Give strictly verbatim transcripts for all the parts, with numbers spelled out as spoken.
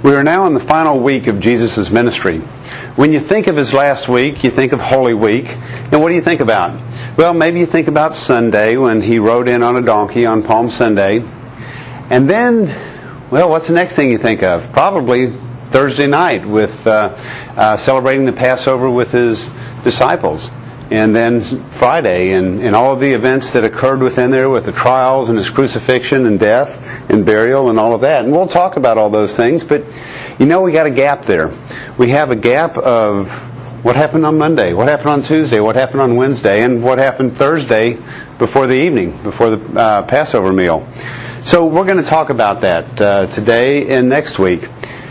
We are now in the final week of Jesus' ministry. When you think of his last week, you think of Holy Week. And what do you think about? Well, maybe you think about Sunday when he rode in on a donkey on Palm Sunday. And then, well, what's the next thing you think of? Probably Thursday night with uh, uh, celebrating the Passover with his disciples. And then Friday and, and all of the events that occurred within there with the trials and his crucifixion and death and burial and all of that. And we'll talk about all those things, but you know we got a gap there. We have a gap of what happened on Monday, what happened on Tuesday, what happened on Wednesday, and what happened Thursday before the evening, before the uh, Passover meal. So we're going to talk about that uh, today and next week.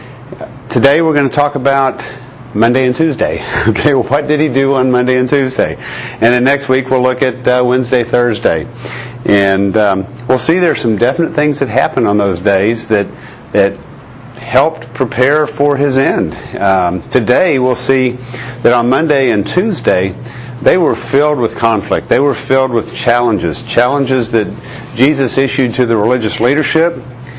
Today we're going to talk about Monday and Tuesday. Okay, what did he do on Monday and Tuesday? And then next week we'll look at uh, Wednesday, Thursday. And um, we'll see there's some definite things that happened on those days that that helped prepare for his end. Um, today we'll see that on Monday and Tuesday they were filled with conflict. They were filled with challenges. Challenges that Jesus issued to the religious leadership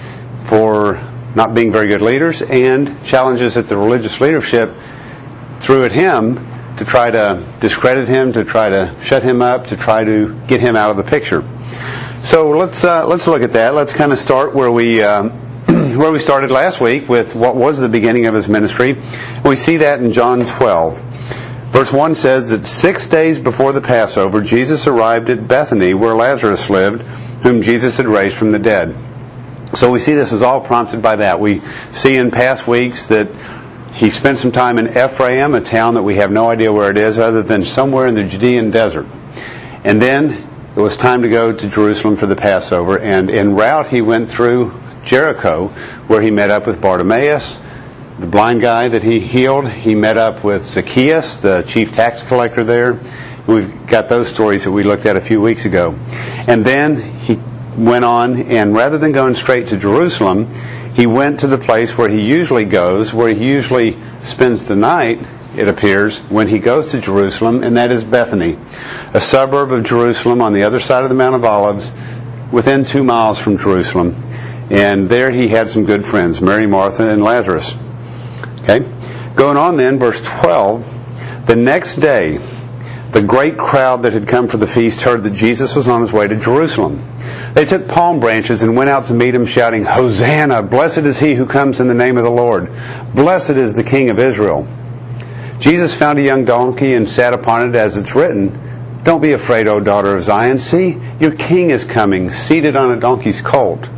for not being very good leaders, and challenges that the religious leadership threw at him to try to discredit him, to try to shut him up, to try to get him out of the picture. So let's uh, let's look at that. Let's kind of start where we uh, where we started last week with what was the beginning of his ministry. We see that in John twelve. Verse one says that six days before the Passover, Jesus arrived at Bethany, where Lazarus lived, whom Jesus had raised from the dead. So we see this was all prompted by that. We see in past weeks that he spent some time in Ephraim, a town that we have no idea where it is, other than somewhere in the Judean desert. And then it was time to go to Jerusalem for the Passover. And en route, he went through Jericho, where he met up with Bartimaeus, the blind guy that he healed. He met up with Zacchaeus, the chief tax collector there. We've got those stories that we looked at a few weeks ago. And then he went on, and rather than going straight to Jerusalem, he went to the place where he usually goes, where he usually spends the night, it appears, when he goes to Jerusalem, and that is Bethany, a suburb of Jerusalem on the other side of the Mount of Olives, within two miles from Jerusalem. And there he had some good friends, Mary, Martha, and Lazarus. Okay? Going on then, verse twelve, the next day, the great crowd that had come for the feast heard that Jesus was on his way to Jerusalem. They took palm branches and went out to meet him, shouting, "Hosanna! Blessed is he who comes in the name of the Lord. Blessed is the King of Israel." Jesus found a young donkey and sat upon it, as it's written, "Don't be afraid, O daughter of Zion. See, your king is coming, seated on a donkey's colt."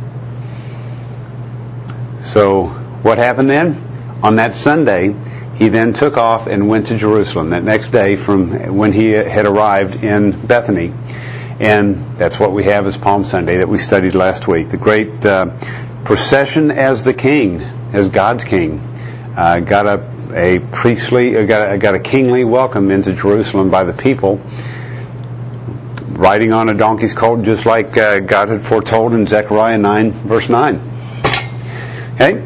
So, what happened then? On that Sunday, he then took off and went to Jerusalem that next day from when he had arrived in Bethany. And that's what we have as Palm Sunday that we studied last week. The great uh, procession as the king, as God's king. Uh, got a, a priestly, uh, got, a, got a kingly welcome into Jerusalem by the people, riding on a donkey's colt, just like uh, God had foretold in Zechariah nine, verse nine. Okay?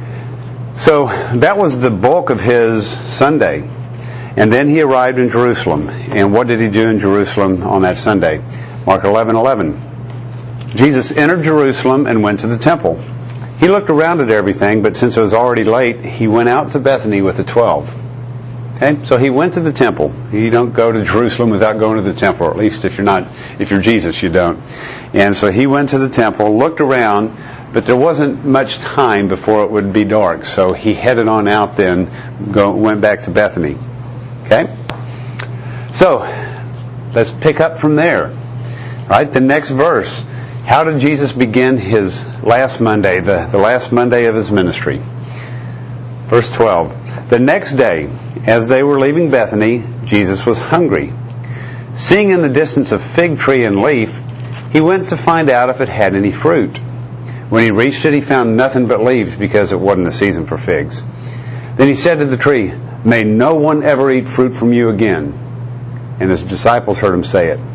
So that was the bulk of his Sunday. And then he arrived in Jerusalem. And what did he do in Jerusalem on that Sunday? Mark eleven eleven. Jesus entered Jerusalem and went to the temple. He looked around at everything, but since it was already late, he went out to Bethany with the twelve. Okay? So he went to the temple. You don't go to Jerusalem without going to the temple, or at least if you're not, if you're Jesus, you don't. And so he went to the temple, looked around, but there wasn't much time before it would be dark. So he headed on out then, go, went back to Bethany. Okay? So, let's pick up from there. Right? The next verse. How did Jesus begin his last Monday, the, the last Monday of his ministry? Verse twelve. The next day, as they were leaving Bethany, Jesus was hungry. Seeing in the distance a fig tree and leaf, he went to find out if it had any fruit. When he reached it, he found nothing but leaves, because it wasn't the season for figs. Then he said to the tree, "May no one ever eat fruit from you again." And his disciples heard him say it.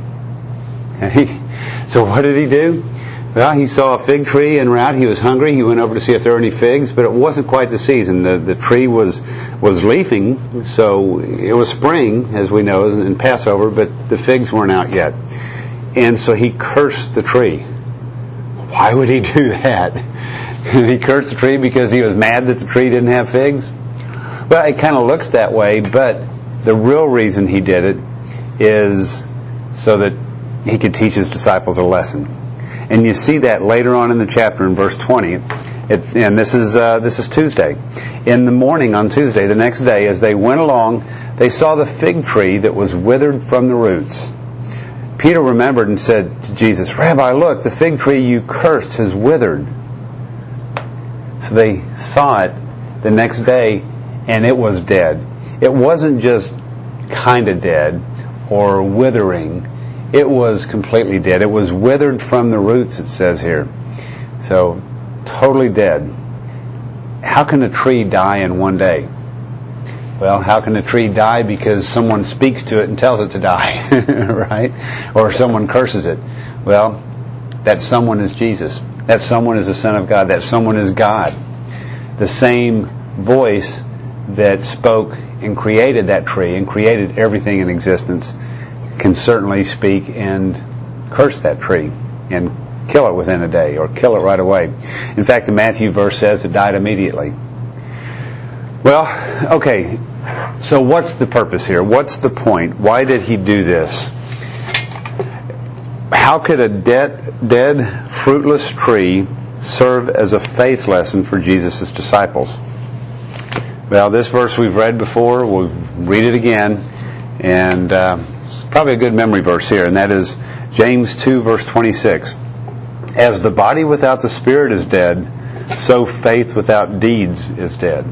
So what did he do? Well, he saw a fig tree en route. He was hungry. He went over to see if there were any figs, but it wasn't quite the season. The, the tree was was leafing, so it was spring, as we know, in Passover, but the figs weren't out yet. And so he cursed the tree. Why would he do that? He cursed the tree because he was mad that the tree didn't have figs? Well, it kind of looks that way, but the real reason he did it is so that he could teach his disciples a lesson. And you see that later on in the chapter in verse twenty. It, and this is uh, this is Tuesday. In the morning on Tuesday, the next day, as they went along, they saw the fig tree that was withered from the roots. Peter remembered and said to Jesus, "Rabbi, look, the fig tree you cursed has withered." So they saw it the next day, and it was dead. It wasn't just kind of dead or withering. It was completely dead. It was withered from the roots, it says here. So, totally dead. How can a tree die in one day? Well, how can a tree die? Because someone speaks to it and tells it to die, right? Or someone curses it. Well, that someone is Jesus. That someone is the Son of God. That someone is God. The same voice that spoke and created that tree and created everything in existence can certainly speak and curse that tree and kill it within a day or kill it right away. In fact, the Matthew verse says it died immediately. Well, okay, so what's the purpose here? What's the point? Why did he do this? How could a dead, dead, fruitless tree serve as a faith lesson for Jesus' disciples? Well, this verse we've read before. We'll read it again. And uh, it's probably a good memory verse here, and that is James two, verse twenty-six. As the body without the spirit is dead, so faith without deeds is dead.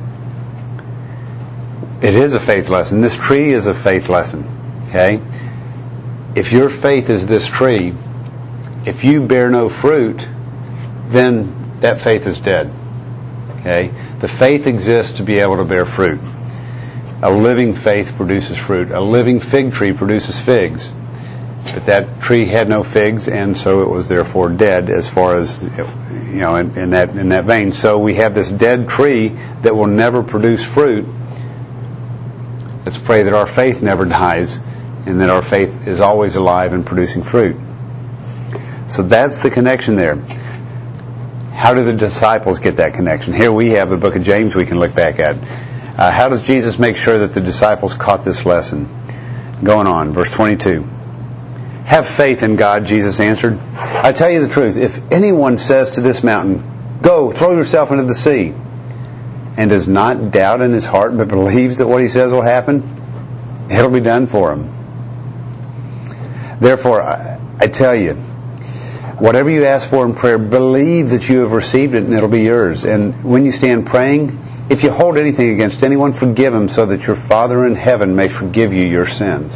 It is a faith lesson. This tree is a faith lesson. Okay? If your faith is this tree, if you bear no fruit, then that faith is dead. Okay? The faith exists to be able to bear fruit. A living faith produces fruit. A living fig tree produces figs. But that tree had no figs, and so it was therefore dead as far as, you know, in, in that in that vein. So we have this dead tree that will never produce fruit. Let's pray that our faith never dies and that our faith is always alive and producing fruit. So that's the connection there. How do the disciples get that connection? Here we have the book of James we can look back at. Uh, how does Jesus make sure that the disciples caught this lesson? Going on, verse twenty-two. Have faith in God, Jesus answered. I tell you the truth, if anyone says to this mountain, go, throw yourself into the sea, and does not doubt in his heart, but believes that what he says will happen, it'll be done for him. Therefore, I, I tell you, whatever you ask for in prayer, believe that you have received it and it'll be yours. And when you stand praying, if you hold anything against anyone, forgive him, so that your Father in heaven may forgive you your sins.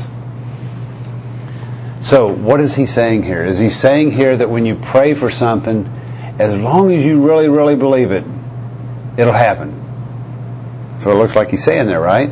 So, what is he saying here? Is he saying here that when you pray for something, as long as you really, really believe it, it'll happen? So it looks like he's saying there, right?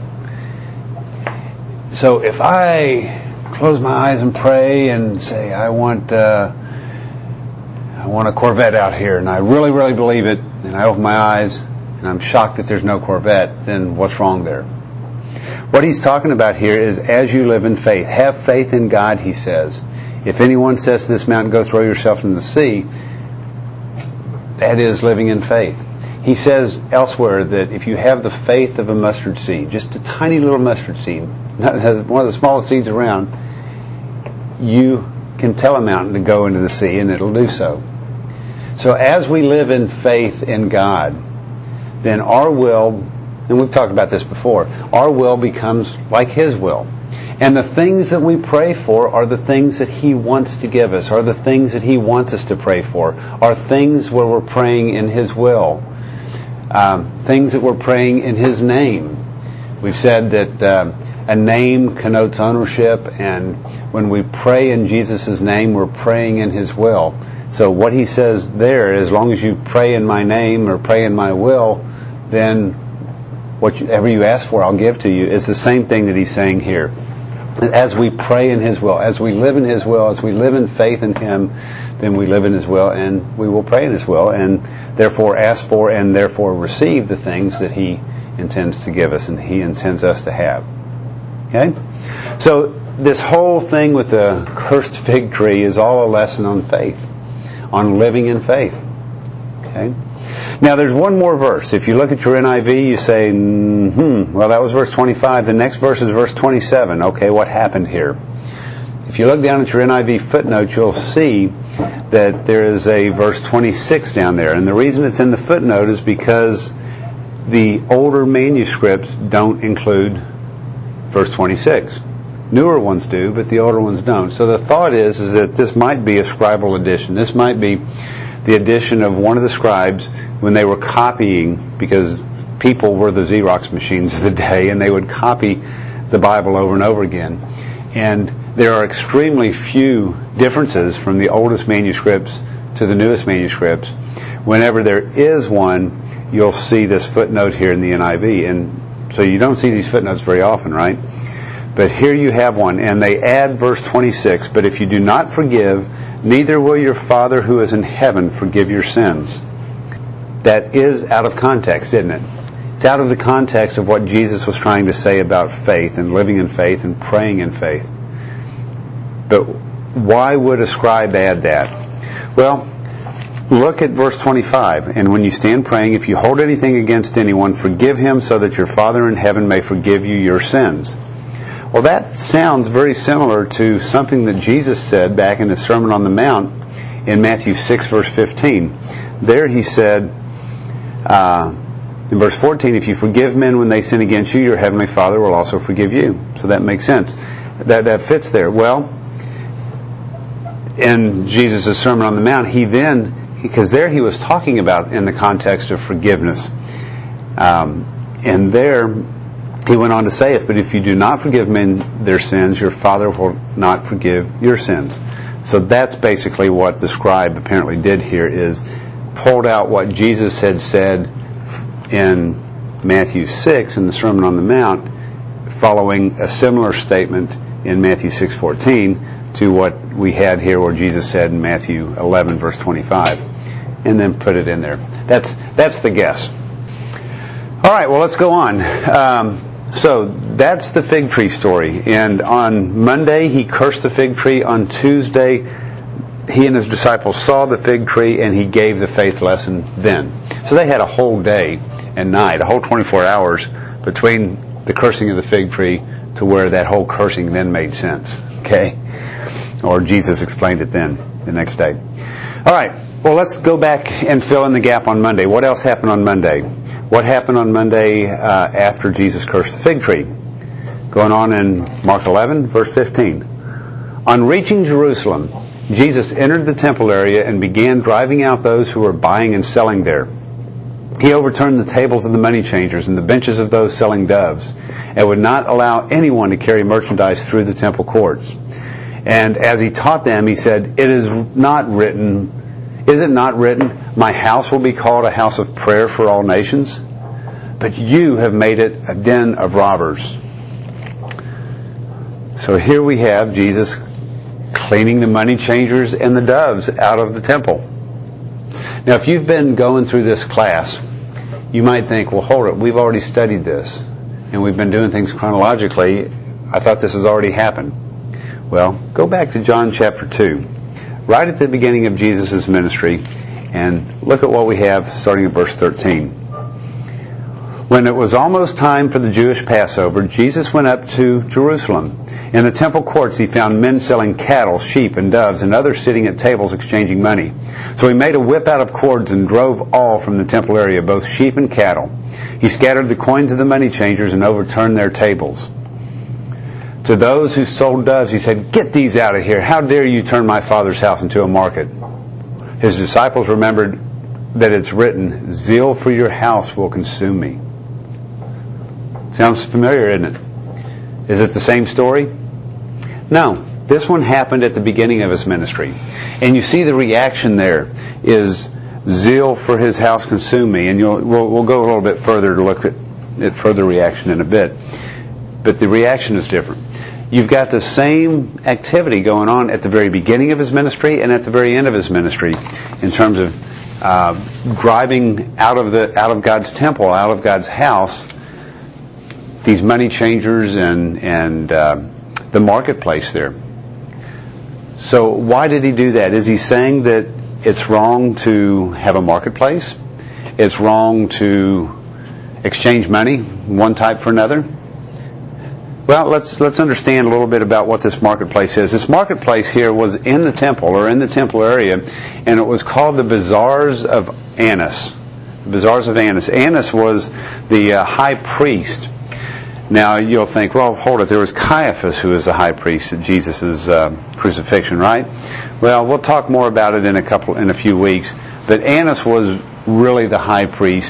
So if I close my eyes and pray and say, I want uh, I want a Corvette out here, and I really, really believe it, and I open my eyes, and I'm shocked that there's no Corvette, then what's wrong there? What he's talking about here is as you live in faith. Have faith in God, he says. If anyone says to this mountain, go throw yourself in the sea, that is living in faith. He says elsewhere that if you have the faith of a mustard seed, just a tiny little mustard seed, one of the smallest seeds around, you can tell a mountain to go into the sea and it'll do so. So as we live in faith in God, then our will, and we've talked about this before, our will becomes like His will. And the things that we pray for are the things that He wants to give us, are the things that He wants us to pray for, are things where we're praying in His will, um, things that we're praying in His name. We've said that uh, a name connotes ownership, and when we pray in Jesus' name, we're praying in His will. So what He says there, as long as you pray in my name or pray in my will, then whatever you ask for, I'll give to you. It's the same thing that He's saying here. As we pray in His will, as we live in His will, as we live in faith in Him, then we live in His will, and we will pray in His will, and therefore ask for and therefore receive the things that He intends to give us and He intends us to have. Okay? So this whole thing with the cursed fig tree is all a lesson on faith, on living in faith. Okay? Now, there's one more verse. If you look at your N I V, you say, hmm, well, that was verse twenty-five. The next verse is verse twenty-seven. Okay, what happened here? If you look down at your N I V footnote, you'll see that there is a verse twenty-six down there. And the reason it's in the footnote is because the older manuscripts don't include verse twenty-six. Newer ones do, but the older ones don't. So the thought is, is that this might be a scribal edition. This might be the edition of one of the scribes when they were copying, because people were the Xerox machines of the day, and they would copy the Bible over and over again. And there are extremely few differences from the oldest manuscripts to the newest manuscripts. Whenever there is one, you'll see this footnote here in the N I V. And so you don't see these footnotes very often, right? But here you have one, and they add verse twenty-six, but if you do not forgive, neither will your Father who is in heaven forgive your sins. That is out of context, isn't it? It's out of the context of what Jesus was trying to say about faith and living in faith and praying in faith. But why would a scribe add that? Well, look at verse twenty-five. And when you stand praying, if you hold anything against anyone, forgive him so that your Father in heaven may forgive you your sins. Well, that sounds very similar to something that Jesus said back in the Sermon on the Mount in Matthew six, verse fifteen. There he said, uh, in verse fourteen, if you forgive men when they sin against you, your heavenly Father will also forgive you. So that makes sense. That that fits there. Well, in Jesus' Sermon on the Mount, he then, because there he was talking about in the context of forgiveness. Um, and there he went on to say, "If but if you do not forgive men their sins, your Father will not forgive your sins." So that's basically what the scribe apparently did here, is pulled out what Jesus had said in Matthew six in the Sermon on the Mount, following a similar statement in Matthew six fourteen to what we had here where Jesus said in Matthew eleven verse twenty-five, and then put it in there. That's that's the guess. All right, well, let's go on. Um, so that's the fig tree story. And on Monday, he cursed the fig tree. On Tuesday, he and his disciples saw the fig tree, and he gave the faith lesson then. So they had a whole day and night, a whole twenty-four hours between the cursing of the fig tree to where that whole cursing then made sense. Okay? Or Jesus explained it then, the next day. All right. Well, let's go back and fill in the gap on Monday. What else happened on Monday? What happened on Monday uh, after Jesus cursed the fig tree? Going on in Mark eleven, verse fifteen. On reaching Jerusalem, Jesus entered the temple area and began driving out those who were buying and selling there. He overturned the tables of the money changers and the benches of those selling doves, and would not allow anyone to carry merchandise through the temple courts. And as he taught them, he said, "It is not written, is it not written, my house will be called a house of prayer for all nations? But you have made it a den of robbers." So here we have Jesus cleaning the money changers and the doves out of the temple. Now, if you've been going through this class, you might think, well, hold it, we've already studied this, and we've been doing things chronologically. I thought this has already happened. Well, go back to John chapter two, right at the beginning of Jesus' ministry, and look at what we have starting at verse thirteen. When it was almost time for the Jewish Passover, Jesus went up to Jerusalem. In the temple courts he found men selling cattle, sheep, and doves, and others sitting at tables exchanging money. So he made a whip out of cords and drove all from the temple area, both sheep and cattle. He scattered the coins of the money changers and overturned their tables. To those who sold doves, he said, "Get these out of here. How dare you turn my Father's house into a market?" His disciples remembered that it's written, "Zeal for your house will consume me." Sounds familiar, isn't it? Is it the same story? No. This one happened at the beginning of his ministry. And you see the reaction there is, "Zeal for his house consume me." And you'll, we'll, we'll go a little bit further to look at, at further reaction in a bit. But the reaction is different. You've got the same activity going on at the very beginning of his ministry and at the very end of his ministry in terms of uh, driving out of the out of God's temple, out of God's house, these money changers and and uh, the marketplace there. So why did he do that? Is he saying that it's wrong to have a marketplace? it's wrong to exchange money, one type for another? Well, let's let's understand a little bit about what this marketplace is. This marketplace here was in the temple, or in the temple area, and it was called the Bazaars of Annas. The Bazaars of Annas. Annas was the uh, high priest. Now, you'll think, well, hold it, there was Caiaphas who was the high priest at Jesus' uh, crucifixion, right? Well, we'll talk more about it in a couple, in a few weeks. But Annas was really the high priest,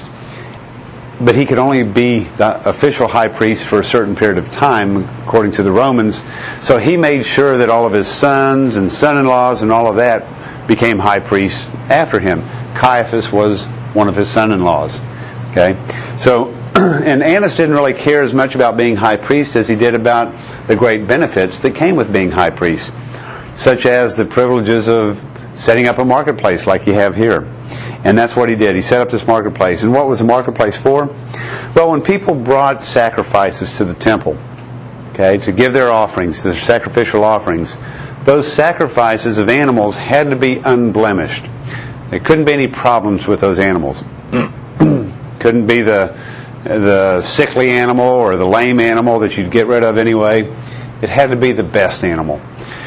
but he could only be the official high priest for a certain period of time, according to the Romans. So he made sure that all of his sons and son-in-laws and all of that became high priests after him. Caiaphas was one of his son-in-laws. Okay? So, and Annas didn't really care as much about being high priest as he did about the great benefits that came with being high priest, such as the privileges of setting up a marketplace like you have here. And that's what he did. He set up this marketplace. And what was the marketplace for? Well, when people brought sacrifices to the temple, okay, to give their offerings, their sacrificial offerings, those sacrifices of animals had to be unblemished. There couldn't be any problems with those animals. Couldn't be the the sickly animal or the lame animal that you'd get rid of anyway. It had to be the best animal.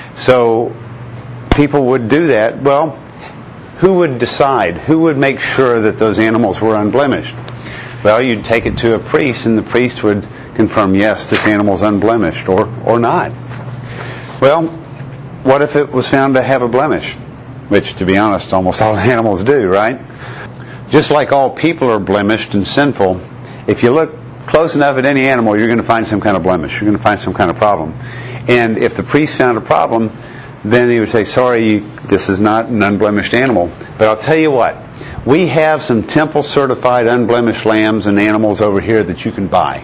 So people would do that. Well, who would decide? Who would make sure that those animals were unblemished? Well, you'd take it to a priest, and the priest would confirm, yes, this animal's unblemished, or, or not. Well, what if it was found to have a blemish? Which, to be honest, almost all animals do, right? Just like all people are blemished and sinful, if you look close enough at any animal, you're going to find some kind of blemish. You're going to find some kind of problem. And if the priest found a problem, then he would say, sorry, this is not an unblemished animal. But I'll tell you what, we have some temple-certified unblemished lambs and animals over here that you can buy.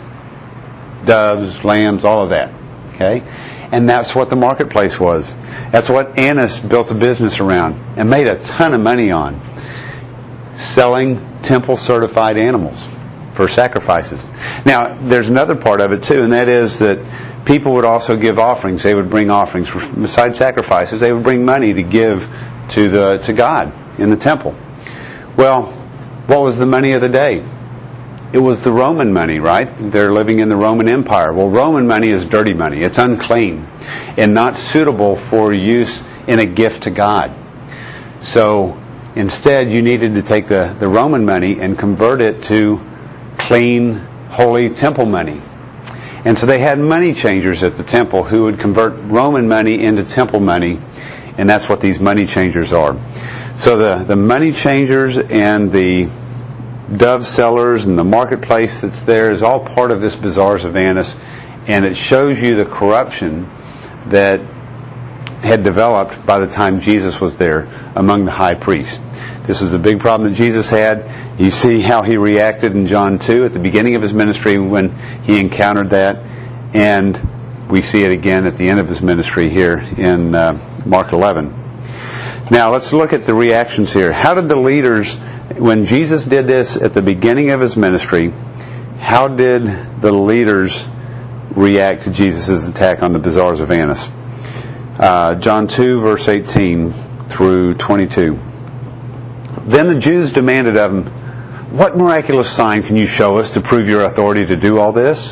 Doves, lambs, all of that. Okay? And that's what the marketplace was. That's what Annas built a business around and made a ton of money on. Selling temple-certified animals for sacrifices. Now, there's another part of it too, and that is that people would also give offerings. They would bring offerings. Besides sacrifices, they would bring money to give to the to God in the temple. Well, what was the money of the day? It was the Roman money, right? They're living in the Roman Empire. Well, Roman money is dirty money. It's unclean and not suitable for use in a gift to God. So instead, you needed to take the, the Roman money and convert it to clean, holy temple money. And so they had money changers at the temple who would convert Roman money into temple money, and that's what these money changers are. So the, the money changers and the dove sellers and the marketplace that's there is all part of this Bazaars of Annas, and it shows you the corruption that had developed by the time Jesus was there among the high priests. This was a big problem that Jesus had. You see how he reacted in John two at the beginning of his ministry when he encountered that, and we see it again at the end of his ministry here in uh, Mark eleven. Now let's look at the reactions here. How did the leaders, when Jesus did this at the beginning of his ministry, how did the leaders react to Jesus' attack on the Bazaars of Annas? Uh, John two, verse eighteen through twenty-two. Then the Jews demanded of him, what miraculous sign can you show us to prove your authority to do all this?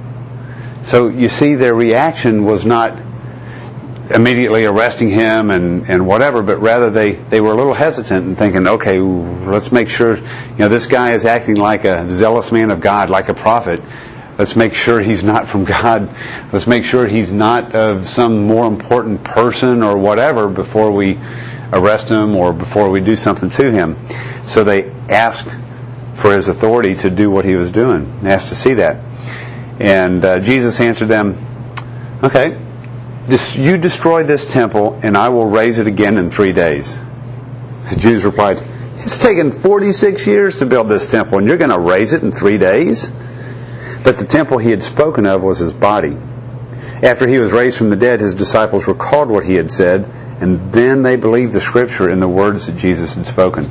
So you see, their reaction was not immediately arresting him and, and whatever, but rather they, they were a little hesitant and thinking, okay, let's make sure, you know, this guy is acting like a zealous man of God, like a prophet. Let's make sure he's not from God. Let's make sure he's not of some more important person or whatever before we arrest him or before we do something to him. So they asked for his authority to do what he was doing. They asked to see that. And uh, Jesus answered them, okay, this, you destroy this temple and I will raise it again in three days. The Jews replied, it's taken forty-six years to build this temple and you're going to raise it in three days? But the temple he had spoken of was his body. After he was raised from the dead, his disciples recalled what he had said, and then they believed the Scripture and the words that Jesus had spoken.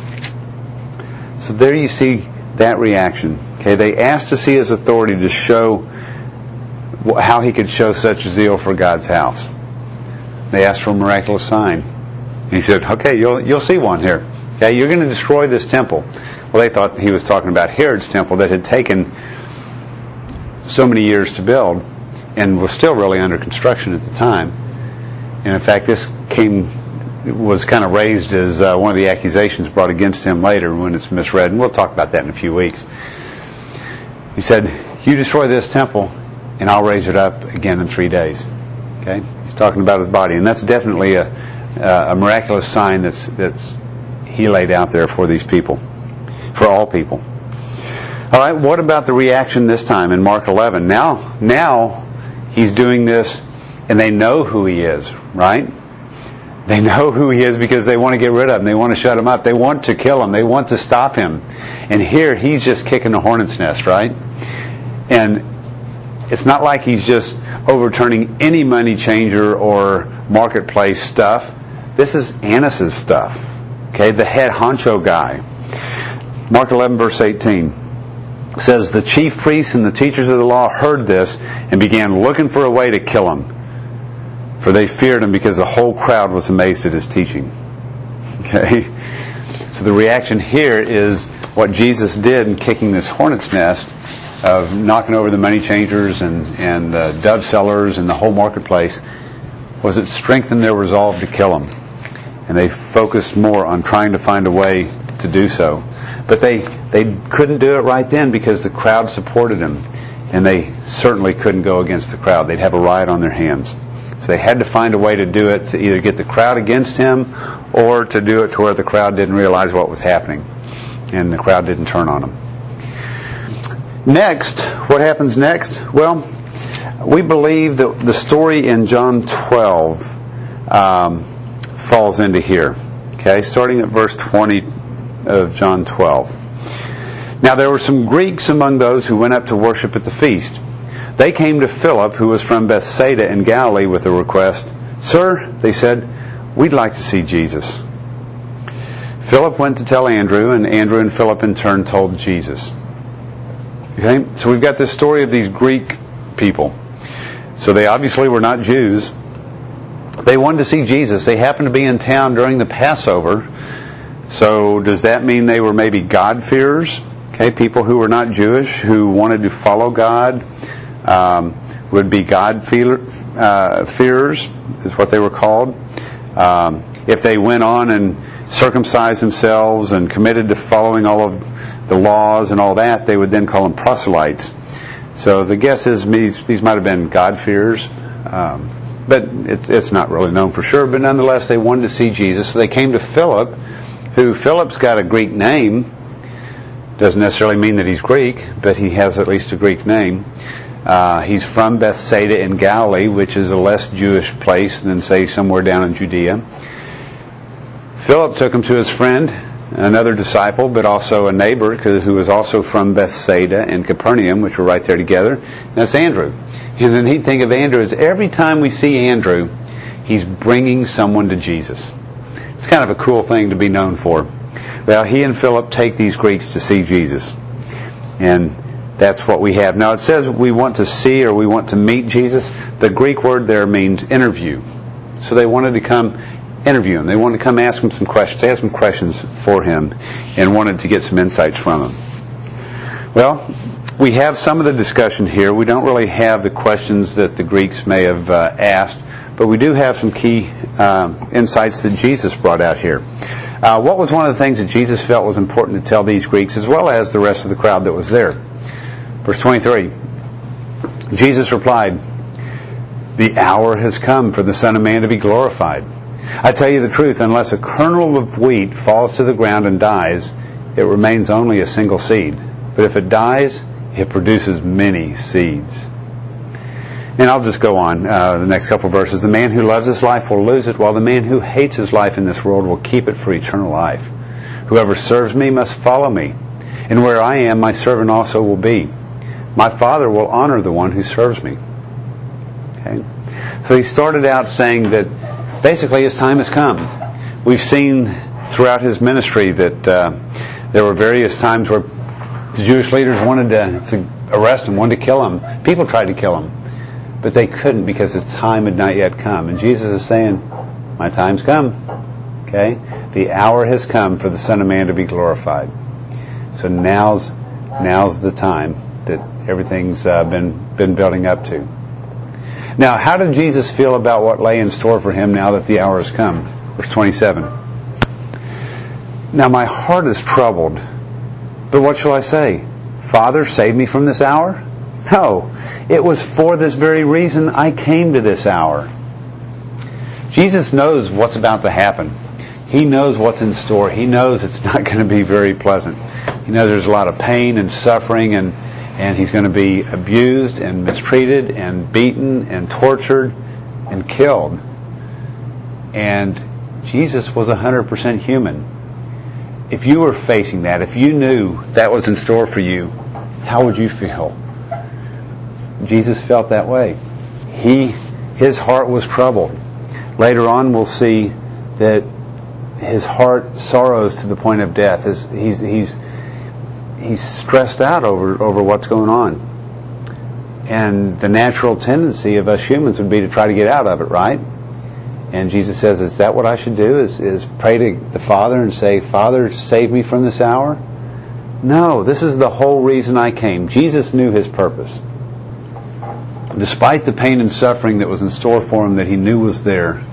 So there you see that reaction. Okay, they asked to see his authority to show how he could show such zeal for God's house. They asked for a miraculous sign. And he said, okay, you'll, you'll see one here. Okay, you're going to destroy this temple. Well, they thought he was talking about Herod's temple that had taken so many years to build and was still really under construction at the time. And in fact, this came was kind of raised as uh, one of the accusations brought against him later when it's misread, and we'll talk about that in a few weeks. He said, "You destroy this temple, and I'll raise it up again in three days." Okay, he's talking about his body, and that's definitely a, a miraculous sign that's that's he laid out there for these people, for all people. All right, what about the reaction this time in Mark eleven? Now, now he's doing this, and they know who he is, right? They know who he is because they want to get rid of him. They want to shut him up. They want to kill him. They want to stop him. And here he's just kicking a hornet's nest, right? And it's not like he's just overturning any money changer or marketplace stuff. This is Annas' stuff. Okay, the head honcho guy. Mark eleven verse eighteen says, "The chief priests and the teachers of the law heard this and began looking for a way to kill him. For they feared him because the whole crowd was amazed at his teaching." Okay? So the reaction here is what Jesus did in kicking this hornet's nest of knocking over the money changers and, and the dove sellers and the whole marketplace was it strengthened their resolve to kill him. And they focused more on trying to find a way to do so. But they, they couldn't do it right then because the crowd supported him. And they certainly couldn't go against the crowd. They'd have a riot on their hands. So they had to find a way to do it, to either get the crowd against him or to do it to where the crowd didn't realize what was happening and the crowd didn't turn on him. Next, what happens next? Well, we believe that the story in John twelve um, falls into here. Okay, starting at verse twenty of John twelve. "Now there were some Greeks among those who went up to worship at the feast. They came to Philip, who was from Bethsaida in Galilee, with a request. 'Sir,' they said, 'we'd like to see Jesus.' Philip went to tell Andrew, and Andrew and Philip in turn told Jesus." Okay, so we've got this story of these Greek people. So they obviously were not Jews. They wanted to see Jesus. They happened to be in town during the Passover. So does that mean they were maybe God-fearers? Okay, people who were not Jewish, who wanted to follow God, Um, would be God-fearers, uh, is what they were called. Um, if they went on and circumcised themselves and committed to following all of the laws and all that, they would then call them proselytes. So the guess is these, these might have been God-fearers, um, but it's, it's not really known for sure. But nonetheless, they wanted to see Jesus. So they came to Philip, who Philip's got a Greek name. Doesn't necessarily mean that he's Greek, but he has at least a Greek name. Uh, he's from Bethsaida in Galilee, which is a less Jewish place than, say, somewhere down in Judea. Philip took him to his friend, another disciple, but also a neighbor, who was also from Bethsaida and Capernaum, which were right there together. And that's Andrew. And the neat thing of Andrew is every time we see Andrew, he's bringing someone to Jesus. It's kind of a cool thing to be known for. Well, he and Philip take these Greeks to see Jesus. And that's what we have. Now, it says we want to see or we want to meet Jesus. The Greek word there means interview. So they wanted to come interview him. They wanted to come ask him some questions. They had some questions for him and wanted to get some insights from him. Well, we have some of the discussion here. We don't really have the questions that the Greeks may have uh, asked, but we do have some key uh, insights that Jesus brought out here. Uh, what was one of the things that Jesus felt was important to tell these Greeks as well as the rest of the crowd that was there? Verse twenty-three, Jesus replied, "The hour has come for the Son of Man to be glorified. I tell you the truth, unless a kernel of wheat falls to the ground and dies, it remains only a single seed. But if it dies, it produces many seeds." And I'll just go on uh, the next couple of verses. "The man who loves his life will lose it, while the man who hates his life in this world will keep it for eternal life. Whoever serves me must follow me, and where I am, my servant also will be. My Father will honor the one who serves me." Okay? So he started out saying that basically his time has come. We've seen throughout his ministry that uh, there were various times where the Jewish leaders wanted to, to arrest him, wanted to kill him. People tried to kill him, but they couldn't because his time had not yet come. And Jesus is saying, my time's come. Okay? The hour has come for the Son of Man to be glorified. So now's now's the time that everything's uh, been been building up to. Now, how did Jesus feel about what lay in store for him now that the hour has come? Verse twenty-seven. Now my heart is troubled, but what shall I say? Father, save me from this hour? No, it was for this very reason I came to this hour. Jesus knows what's about to happen. He knows what's in store. He knows it's not going to be very pleasant. He knows there's a lot of pain and suffering, and, and he's going to be abused and mistreated and beaten and tortured and killed. And Jesus was one hundred percent human. If you were facing that, if you knew that was in store for you, how would you feel? Jesus felt that way. He, his heart was troubled. Later on, we'll see that his heart sorrows to the point of death. His, he's he's he's stressed out over over what's going on. And the natural tendency of us humans would be to try to get out of it, right? And Jesus says, "Is that what I should do? Is is pray to the Father and say, Father, save me from this hour?" No, this is the whole reason I came. Jesus knew his purpose. Despite the pain and suffering that was in store for him that he knew was there,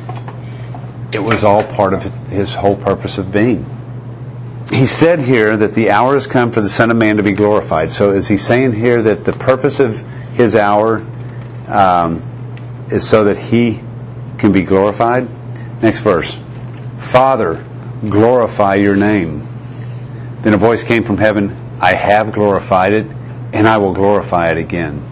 it was all part of his whole purpose of being. He said here that the hour has come for the Son of Man to be glorified. So is he saying here that the purpose of his hour um, is so that he can be glorified? Next verse. Father, glorify your name. Then a voice came from heaven, I have glorified it, and I will glorify it again.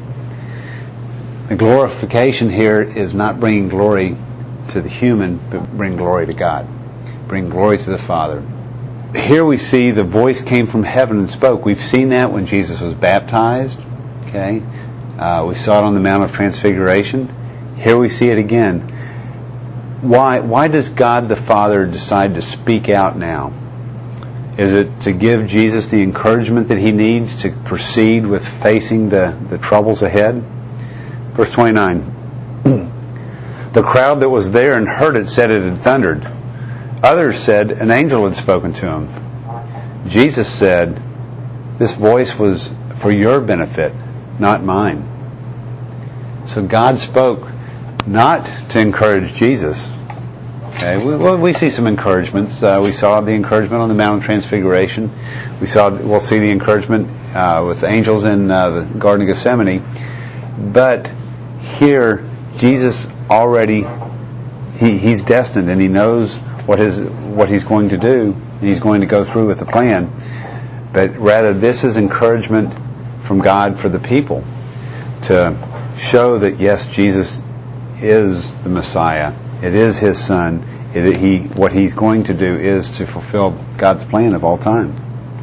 The glorification here is not bringing glory to the human, but bring glory to God. Bring glory to the Father. Here we see the voice came from heaven and spoke. We've seen that when Jesus was baptized. Okay, uh, we saw it on the Mount of Transfiguration. Here we see it again. Why? Why does God the Father decide to speak out now? Is it to give Jesus the encouragement that he needs to proceed with facing the, the troubles ahead? Verse twenty-nine. The crowd that was there and heard it said it had thundered. Others said an angel had spoken to him. Jesus said, this voice was for your benefit, not mine. So God spoke not to encourage Jesus. Okay, we, well, we see some encouragements. Uh, we saw the encouragement on the Mount of Transfiguration. We saw, we'll see the encouragement uh, with the angels in uh, the Garden of Gethsemane. But here, Jesus already, he, he's destined, and he knows what his what he's going to do, and he's going to go through with the plan. But rather, this is encouragement from God for the people to show that yes, Jesus is the Messiah. It is his Son. It, he what he's going to do is to fulfill God's plan of all time.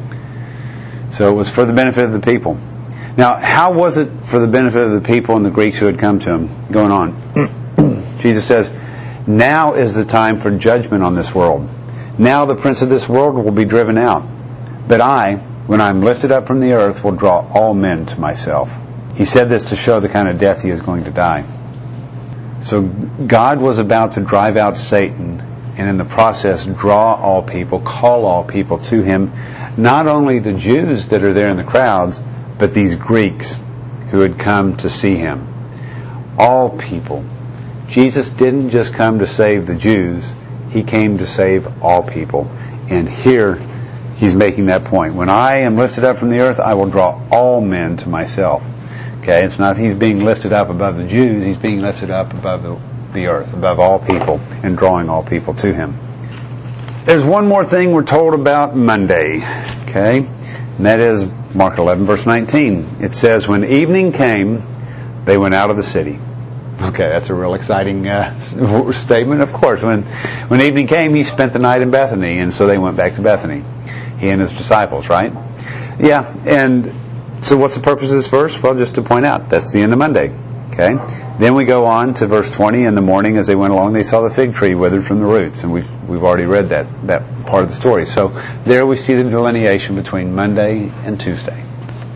So it was for the benefit of the people. Now, how was it for the benefit of the people and the Greeks who had come to him? Going on. Jesus says, now is the time for judgment on this world. Now the prince of this world will be driven out. But I, when I am lifted up from the earth, will draw all men to myself. He said this to show the kind of death he is going to die. So God was about to drive out Satan, and in the process draw all people, call all people to him. Not only the Jews that are there in the crowds, but these Greeks who had come to see him. All people. Jesus didn't just come to save the Jews. He came to save all people. And here he's making that point. When I am lifted up from the earth, I will draw all men to myself. Okay, it's not he's being lifted up above the Jews. He's being lifted up above the, the earth, above all people, and drawing all people to him. There's one more thing we're told about Monday. Okay, and that is Mark eleven, verse nineteen. It says, when evening came, they went out of the city. Okay, that's a real exciting uh, statement. Of course, when when evening came, he spent the night in Bethany, and so they went back to Bethany. He and his disciples, right? Yeah, and so what's the purpose of this verse? Well, just to point out, that's the end of Monday. Okay? Then we go on to verse twenty. In the morning, as they went along, they saw the fig tree withered from the roots, and we've we've already read that that part of the story. So there we see the delineation between Monday and Tuesday.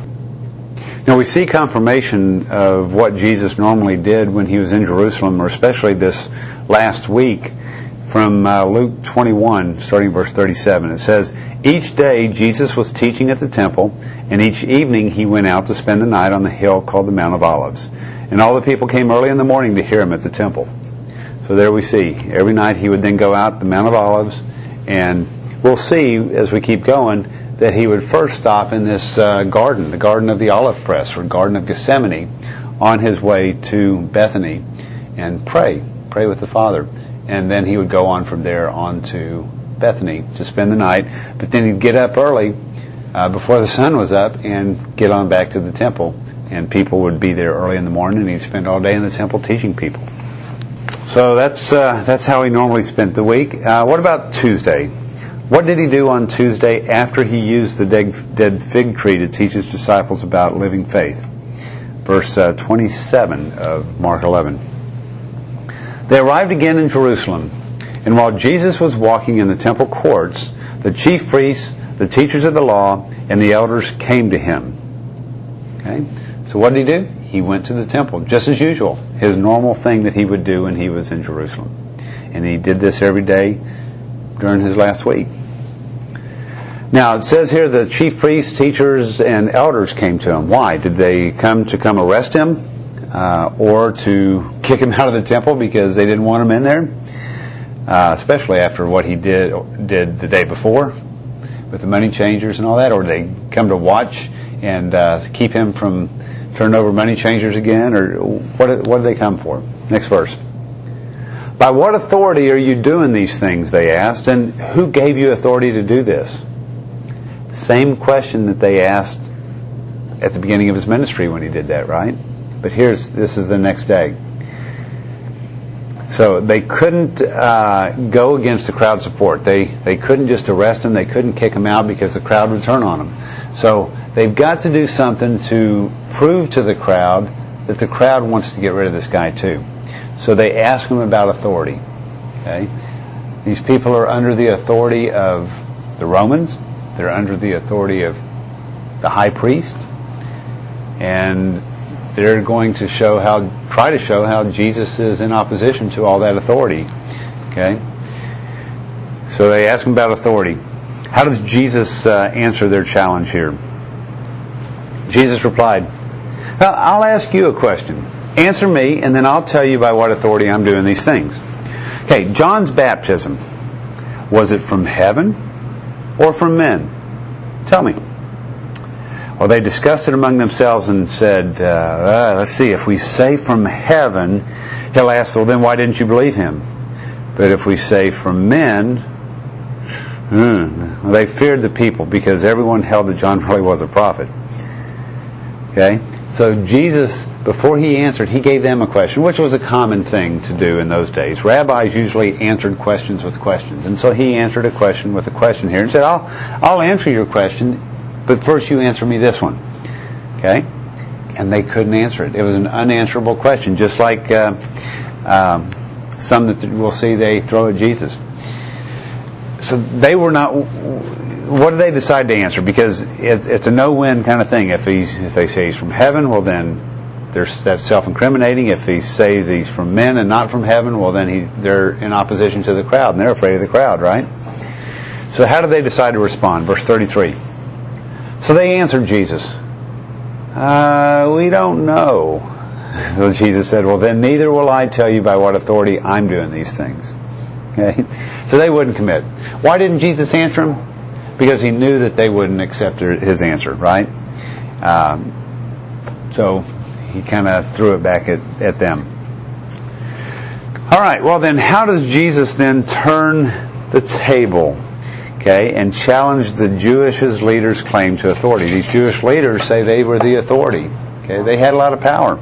Now we see confirmation of what Jesus normally did when he was in Jerusalem, or especially this last week, from uh, Luke twenty-one, starting verse thirty-seven. It says, Each day Jesus was teaching at the temple, and each evening he went out to spend the night on the hill called the Mount of Olives. And all the people came early in the morning to hear him at the temple. So there we see. Every night he would then go out the Mount of Olives, and we'll see as we keep going that he would first stop in this uh, garden, the Garden of the Olive Press, or Garden of Gethsemane, on his way to Bethany, and pray, pray with the Father. And then he would go on from there on to Bethany to spend the night. But then he'd get up early, uh, before the sun was up, and get on back to the temple. And people would be there early in the morning, and he'd spend all day in the temple teaching people. So that's uh, that's how he normally spent the week. Uh, what about Tuesday? What did he do on Tuesday after he used the dead, dead fig tree to teach his disciples about living faith? Verse uh, twenty-seven of Mark eleven. They arrived again in Jerusalem, and while Jesus was walking in the temple courts, the chief priests, the teachers of the law, and the elders came to him. Okay? So what did he do? He went to the temple, just as usual, his normal thing that he would do when he was in Jerusalem. And he did this every day during his last week. Now, it says here the chief priests, teachers, and elders came to him. Why? Did they come to come arrest him? Uh, or to kick him out of the temple because they didn't want him in there? Uh, especially after what he did did the day before with the money changers and all that? Or did they come to watch and uh, keep him from turning over money changers again? Or what, what did they come for? Next verse. By what authority are you doing these things, they asked, and who gave you authority to do this? Same question that they asked at the beginning of his ministry when he did that, right? But here's, this is the next day. So they couldn't uh, go against the crowd support. They they couldn't just arrest him. They couldn't kick him out because the crowd would turn on him. So they've got to do something to prove to the crowd that the crowd wants to get rid of this guy too. So they ask him about authority. Okay, these people are under the authority of the Romans. They're under the authority of the high priest, and they're going to show how, try to show how Jesus is in opposition to all that authority. Okay? So they ask him about authority. How does Jesus uh, answer their challenge here? Jesus replied, well, I'll ask you a question. Answer me, and then I'll tell you by what authority I'm doing these things. Okay, John's baptism, was it from heaven or from men? Tell me. Well, they discussed it among themselves and said, uh, uh, let's see, if we say from heaven, he'll ask, well, then why didn't you believe him? But if we say from men, hmm, well, they feared the people because everyone held that John really was a prophet. Okay? So Jesus, before he answered, he gave them a question, which was a common thing to do in those days. Rabbis usually answered questions with questions. And so he answered a question with a question here and said, I'll, I'll answer your question, but first you answer me this one. Okay? And they couldn't answer it. It was an unanswerable question, just like uh, um, some that we'll see they throw at Jesus. So they were not... What did they decide to answer? Because it's, it's a no-win kind of thing. If he's, if they say he's from heaven, well then there's, that's self-incriminating. If they say that he's from men and not from heaven, well then he, they're in opposition to the crowd, and they're afraid of the crowd, right? So how did they decide to respond? Verse thirty-three. So they answered Jesus, uh, we don't know. So Jesus said, well then neither will I tell you by what authority I'm doing these things. Okay? So they wouldn't commit. Why didn't Jesus answer them? Because he knew that they wouldn't accept his answer, right? Um, so he kind of threw it back at, at them. All right, well then how does Jesus then turn the table, okay, and challenge the Jewish leaders' claim to authority? These Jewish leaders say they were the authority. Okay, they had a lot of power.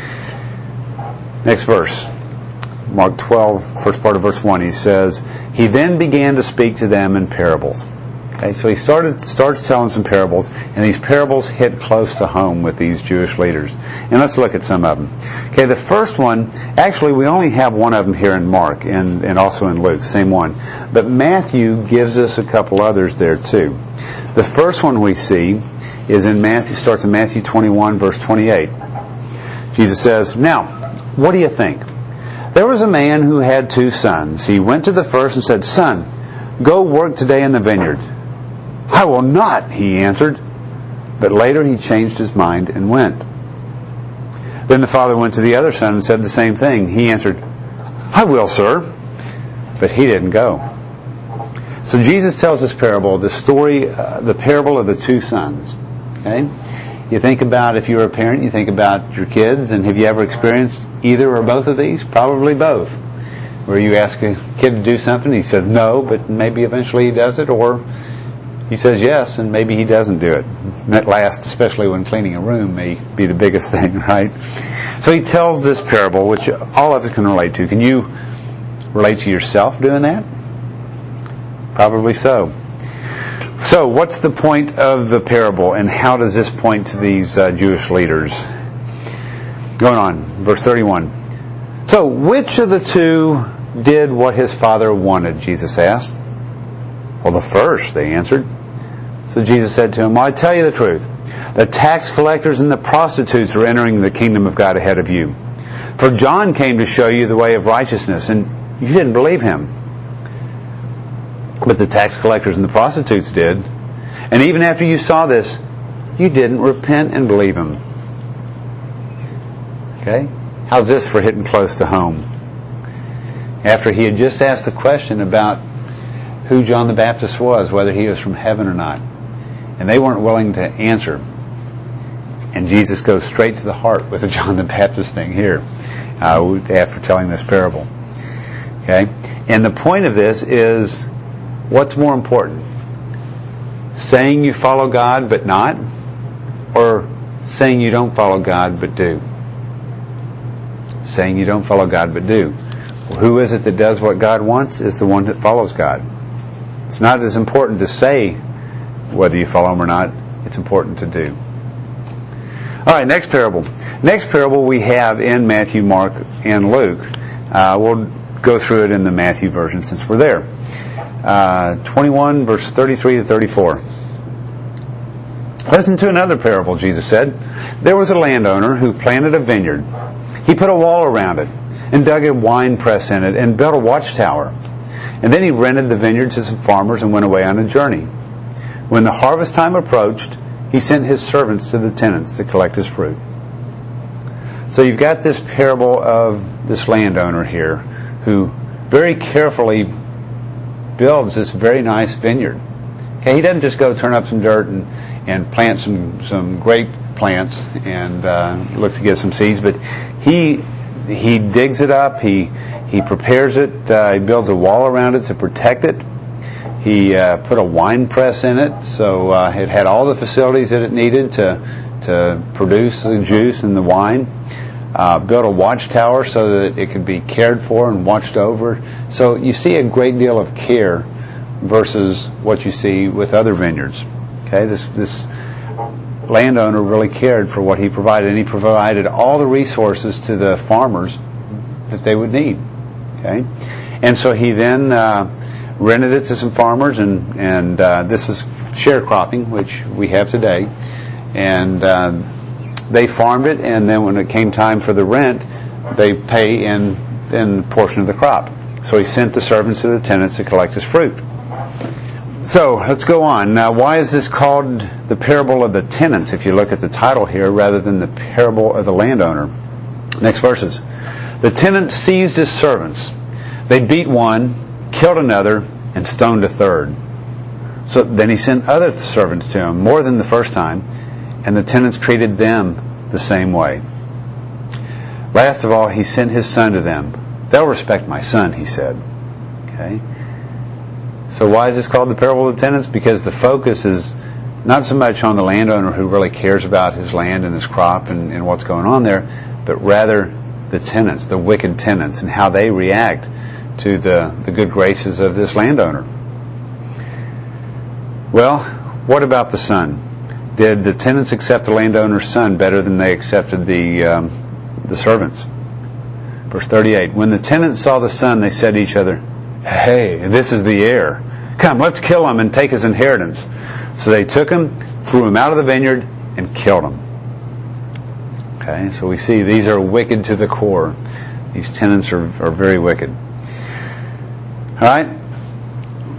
Next verse. Mark twelve, first part of verse one, he says, he then began to speak to them in parables. Okay, so he started starts telling some parables, and these parables hit close to home with these Jewish leaders. And let's look at some of them. Okay, the first one, actually we only have one of them here in Mark and, and also in Luke, same one. But Matthew gives us a couple others there too. The first one we see is in Matthew, starts in Matthew twenty-one, verse twenty-eight. Jesus says, now, what do you think? There was a man who had two sons. He went to the first and said, son, go work today in the vineyard. "I will not," he answered. But later he changed his mind and went. Then the father went to the other son and said the same thing. He answered, "I will, sir." But he didn't go. So Jesus tells this parable, the story, uh, the parable of the two sons. Okay? You think about, if you're a parent, you think about your kids, and have you ever experienced either or both of these? Probably both. Where you ask a kid to do something, he says no, but maybe eventually he does it, or he says yes, and maybe he doesn't do it. And that last, especially when cleaning a room, may be the biggest thing, right? So he tells this parable, which all of us can relate to. Can you relate to yourself doing that? Probably so. So, what's the point of the parable, and how does this point to these uh, Jewish leaders? Going on, verse thirty-one. So, which of the two did what his father wanted? Jesus asked. Well, the first, they answered. So Jesus said to him, well, I tell you the truth. The tax collectors and the prostitutes are entering the kingdom of God ahead of you. For John came to show you the way of righteousness, and you didn't believe him. But the tax collectors and the prostitutes did. And even after you saw this, you didn't repent and believe him. Okay? How's this for hitting close to home? After he had just asked the question about who John the Baptist was, whether he was from heaven or not. And they weren't willing to answer. And Jesus goes straight to the heart with the John the Baptist thing here, uh, after telling this parable. Okay? And the point of this is, what's more important? Saying you follow God but not? Or saying you don't follow God but do? Saying you don't follow God but do. Well, who is it that does what God wants? Is the one that follows God. It's not as important to say whether you follow him or not. It's important to do. All right, next parable. Next parable we have in Matthew, Mark, and Luke. Uh, we'll go through it in the Matthew version since we're there. Uh, twenty-one, verse thirty-three to thirty-four. Listen to another parable, Jesus said. There was a landowner who planted a vineyard. He put a wall around it and dug a wine press in it and built a watchtower. And then he rented the vineyard to some farmers and went away on a journey. When the harvest time approached, he sent his servants to the tenants to collect his fruit. So you've got this parable of this landowner here who very carefully builds this very nice vineyard. Okay, he doesn't just go turn up some dirt and, and plant some, some grape plants and uh, look to get some seeds, but he he digs it up, he he prepares it, uh, he builds a wall around it to protect it. He uh, put a wine press in it, so uh, it had all the facilities that it needed to to produce the juice and the wine. Uh, built a watchtower so that it could be cared for and watched over. So you see a great deal of care versus what you see with other vineyards. Okay, this this landowner really cared for what he provided, and he provided all the resources to the farmers that they would need. Okay, and so he then uh, rented it to some farmers, and and uh, this is sharecropping, which we have today, and uh, they farmed it, and then when it came time for the rent, they pay in in a portion of the crop. So he sent the servants to the tenants to collect his fruit. So let's go on. Now, why is this called the parable of the tenants, if you look at the title here, rather than the parable of the landowner? Next verses. The tenant seized his servants. They beat one, killed another, and stoned a third. So then he sent other servants to him, more than the first time, and the tenants treated them the same way. Last of all, he sent his son to them. They'll respect my son, he said. Okay. So why is this called the parable of the tenants? Because the focus is not so much on the landowner who really cares about his land and his crop and, and what's going on there, but rather the tenants, the wicked tenants, and how they react to the, the good graces of this landowner. Well, what about the son? Did the tenants accept the landowner's son better than they accepted the um, the servants? Verse thirty-eight. When the tenants saw the son, they said to each other, "Hey, this is the heir. Come, let's kill him and take his inheritance." So they took him, threw him out of the vineyard, and killed him. Okay, so we see these are wicked to the core. These tenants are, are very wicked. All right?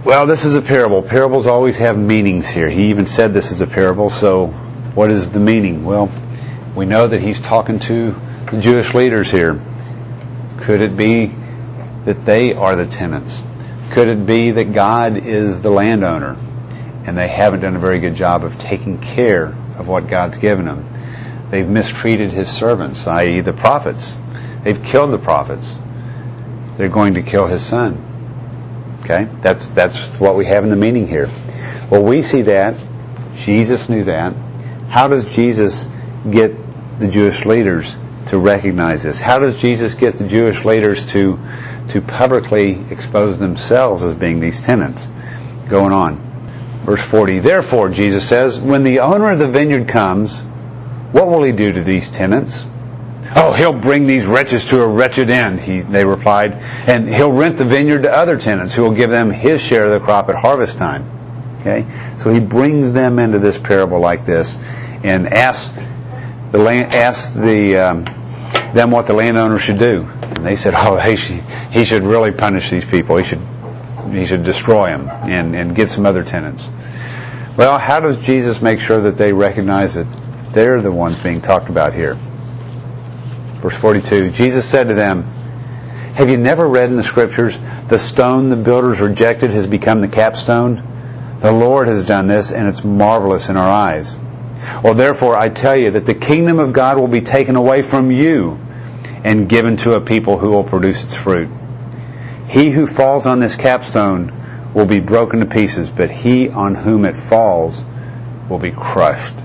Well, this is a parable. Parables always have meanings here. He even said this is a parable, so what is the meaning? Well, we know that he's talking to the Jewish leaders here. Could it be that they are the tenants? Could it be that God is the landowner and they haven't done a very good job of taking care of what God's given them? They've mistreated His servants, that is the prophets. They've killed the prophets. They're going to kill His Son. Okay? That's, that's what we have in the meaning here. Well, we see that. Jesus knew that. How does Jesus get the Jewish leaders to recognize this? How does Jesus get the Jewish leaders to to publicly expose themselves as being these tenants? Going on. Verse forty, therefore, Jesus says, when the owner of the vineyard comes, what will he do to these tenants? Oh, he'll bring these wretches to a wretched end, he, they replied, and he'll rent the vineyard to other tenants who will give them his share of the crop at harvest time. Okay? So he brings them into this parable like this and asks the land, asks the um, them what the landowner should do. And they said, oh, he should, he should really punish these people. He should he should destroy them and, and get some other tenants. Well, how does Jesus make sure that they recognize that they're the ones being talked about here? Verse forty-two, Jesus said to them, have you never read in the Scriptures, the stone the builders rejected has become the capstone? The Lord has done this, and it's marvelous in our eyes. Well, therefore, I tell you that the kingdom of God will be taken away from you and given to a people who will produce its fruit. He who falls on this capstone will be broken to pieces, but he on whom it falls will be crushed.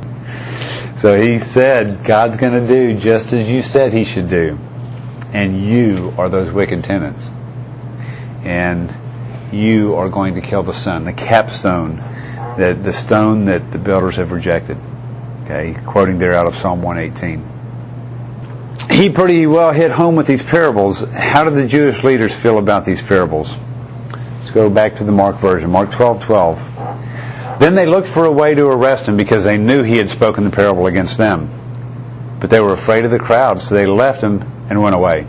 So he said, God's going to do just as you said he should do. And you are those wicked tenants. And you are going to kill the Son, the capstone, the, the stone that the builders have rejected. Okay, quoting there out of Psalm one eighteen. He pretty well hit home with these parables. How did the Jewish leaders feel about these parables? Let's go back to the Mark version, Mark twelve twelve. Then they looked for a way to arrest him because they knew he had spoken the parable against them. But they were afraid of the crowd, so they left him and went away.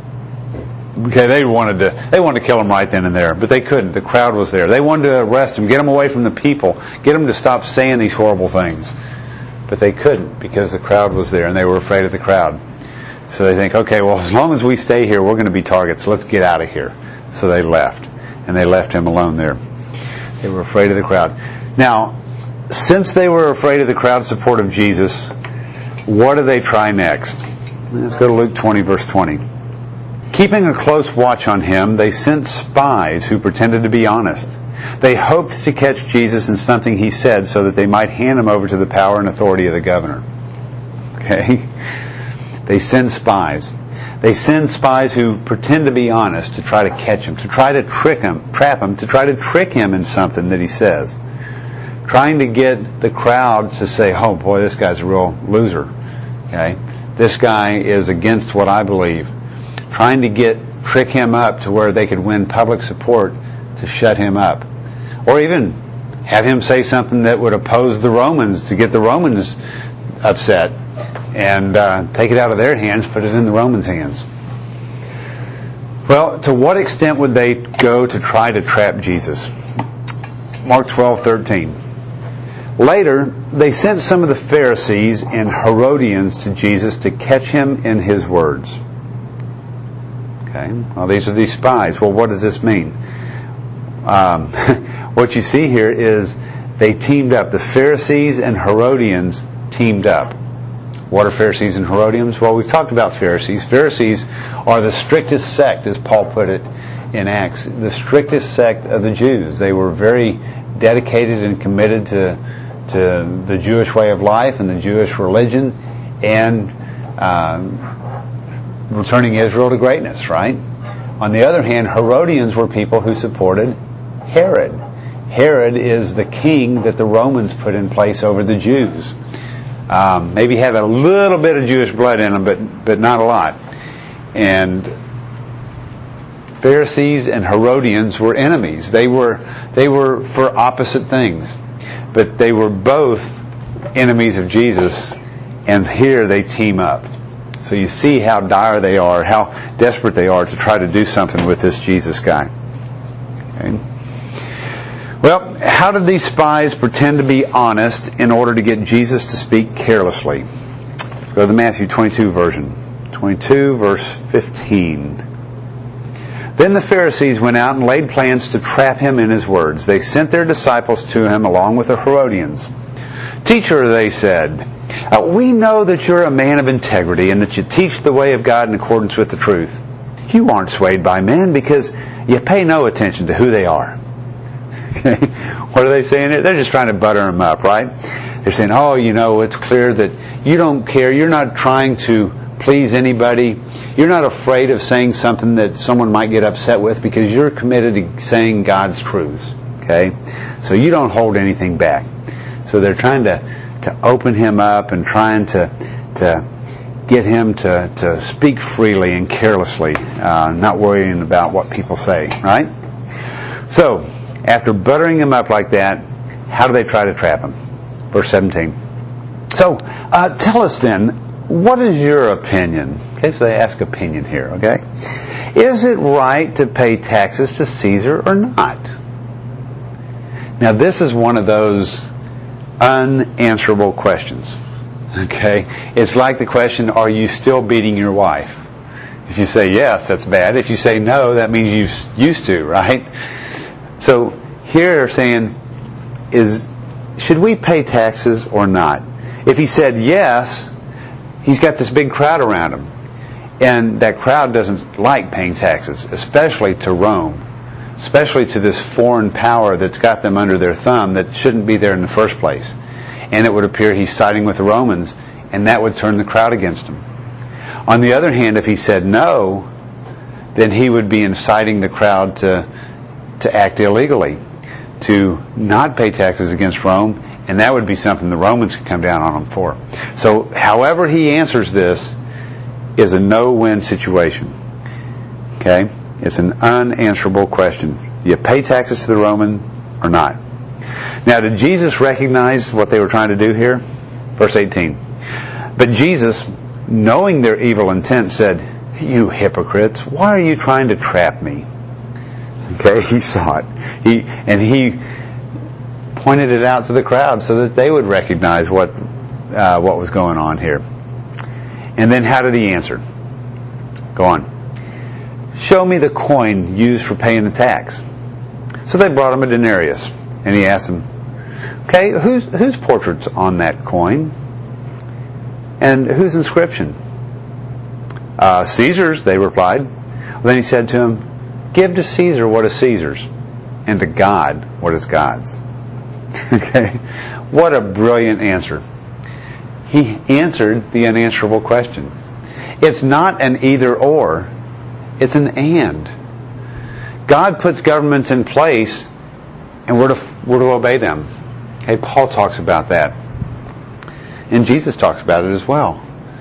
Okay, they wanted to they wanted to kill him right then and there, but they couldn't. The crowd was there. They wanted to arrest him, get him away from the people, get him to stop saying these horrible things. But they couldn't because the crowd was there and they were afraid of the crowd. So they think, okay, well, as long as we stay here, we're going to be targets. Let's get out of here. So they left. And they left him alone there. They were afraid of the crowd. Now, since they were afraid of the crowd support of Jesus, what do they try next? Let's go to Luke twenty, verse twenty. Keeping a close watch on him, they sent spies who pretended to be honest. They hoped to catch Jesus in something he said so that they might hand him over to the power and authority of the governor. Okay? They send spies. They send spies who pretend to be honest to try to catch him, to try to trick him, trap him, to try to trick him in something that he says. Trying to get the crowd to say, oh boy, this guy's a real loser. Okay? This guy is against what I believe. Trying to get, trick him up to where they could win public support to shut him up. Or even have him say something that would oppose the Romans to get the Romans upset. And uh, take it out of their hands, put it in the Romans' hands. Well, to what extent would they go to try to trap Jesus? Mark twelve thirteen. Later, they sent some of the Pharisees and Herodians to Jesus to catch him in his words. Okay, well, these are these spies. Well, what does this mean? Um, what you see here is they teamed up. The Pharisees and Herodians teamed up. What are Pharisees and Herodians? Well, we've talked about Pharisees. Pharisees are the strictest sect, as Paul put it in Acts, the strictest sect of the Jews. They were very dedicated and committed to to the Jewish way of life and the Jewish religion and um, returning Israel to greatness, right? On the other hand, Herodians were people who supported Herod. Herod is the king that the Romans put in place over the Jews. Um, maybe had a little bit of Jewish blood in them, but but not a lot. And Pharisees and Herodians were enemies. They were they were for opposite things, but they were both enemies of Jesus. And here they team up. So you see how dire they are, how desperate they are to try to do something with this Jesus guy. Okay? Well, how did these spies pretend to be honest in order to get Jesus to speak carelessly? Go to the Matthew twenty-two version. twenty-two, verse fifteen. Then the Pharisees went out and laid plans to trap him in his words. They sent their disciples to him along with the Herodians. "Teacher," they said, uh, "we know that you're a man of integrity and that you teach the way of God in accordance with the truth. You aren't swayed by men because you pay no attention to who they are." Okay. What are they saying here? They're just trying to butter him up, right? They're saying, oh, you know, it's clear that you don't care. You're not trying to please anybody. You're not afraid of saying something that someone might get upset with because you're committed to saying God's truths. Okay? So you don't hold anything back. So they're trying to, to open him up and trying to to get him to, to speak freely and carelessly, uh, not worrying about what people say, right? So, after buttering him up like that, how do they try to trap him? Verse seventeen. So, uh, tell us then, what is your opinion? Okay, so they ask opinion here, okay? Is it right to pay taxes to Caesar or not? Now, this is one of those unanswerable questions, okay? It's like the question, are you still beating your wife? If you say yes, that's bad. If you say no, that means you used to, right? So, here they're saying, is should we pay taxes or not? If he said yes, he's got this big crowd around him. And that crowd doesn't like paying taxes, especially to Rome, especially to this foreign power that's got them under their thumb that shouldn't be there in the first place. And it would appear he's siding with the Romans, and that would turn the crowd against him. On the other hand, if he said no, then he would be inciting the crowd to to act illegally, to not pay taxes against Rome, and that would be something the Romans could come down on him for. So, however he answers this is a no-win situation. Okay? It's an unanswerable question. Do you pay taxes to the Roman or not? Now, did Jesus recognize what they were trying to do here? Verse eighteen. But Jesus, knowing their evil intent, said, "You hypocrites, why are you trying to trap me?" Okay, he saw it. He and he pointed it out to the crowd so that they would recognize what uh, what was going on here. And then how did he answer? Go on. "Show me the coin used for paying the tax." So they brought him a denarius, and he asked them, "Okay, whose whose portrait's on that coin? And whose inscription?" Uh, "Caesar's," they replied. Well, then he said to him, "Give to Caesar what is Caesar's, and to God what is God's." Okay? What a brilliant answer. He answered the unanswerable question. It's not an either or, it's an and. God puts governments in place, and we're to, we're to obey them. Okay, Paul talks about that. And Jesus talks about it as well.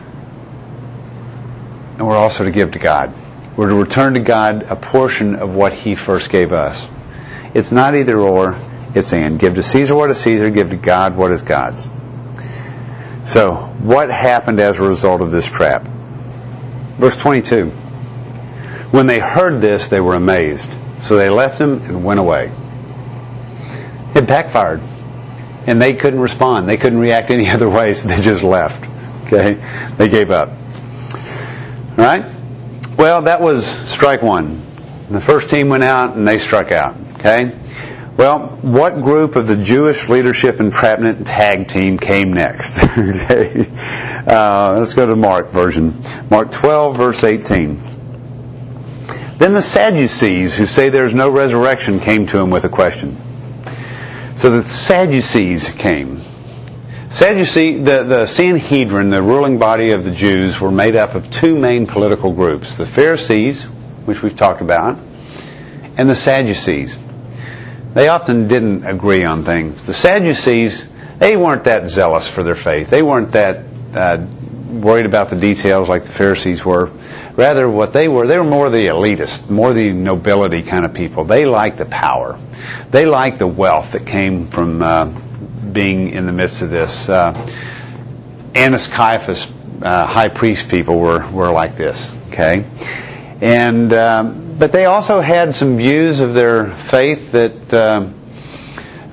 And we're also to give to God. We're to return to God a portion of what He first gave us. It's not either or, it's and. Give to Caesar what is Caesar, give to God what is God's. So, what happened as a result of this trap? Verse twenty-two. When they heard this, they were amazed. So they left him and went away. It backfired. And they couldn't respond. They couldn't react any other way, so they just left. Okay? They gave up. Alright? Well, that was strike one. The first team went out and they struck out. Okay? Well, what group of the Jewish leadership entrapment tag team came next? Okay? Uh, let's go to Mark version. Mark twelve, verse eighteen. Then the Sadducees, who say there is no resurrection, came to him with a question. So the Sadducees came. Sadducee, the, the Sanhedrin, the ruling body of the Jews, were made up of two main political groups. The Pharisees, which we've talked about, and the Sadducees. They often didn't agree on things. The Sadducees, they weren't that zealous for their faith. They weren't that uh, worried about the details like the Pharisees were. Rather, what they were, they were more the elitist, more the nobility kind of people. They liked the power. They liked the wealth that came from uh, being in the midst of this. Uh, Annas Caiaphas, uh, high priest people were, were like this. Okay? And, um, but they also had some views of their faith that, um,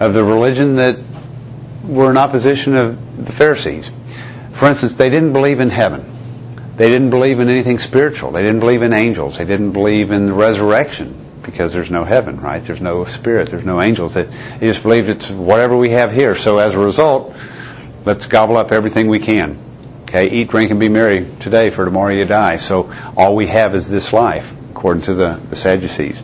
of the religion that were in opposition of the Pharisees. For instance, they didn't believe in heaven. They didn't believe in anything spiritual. They didn't believe in angels. They didn't believe in the resurrection because there's no heaven, right? There's no spirit. There's no angels. They, they just believed it's whatever we have here. So as a result, let's gobble up everything we can. Okay, eat, drink, and be merry today, for tomorrow you die. So all we have is this life, according to the, the Sadducees.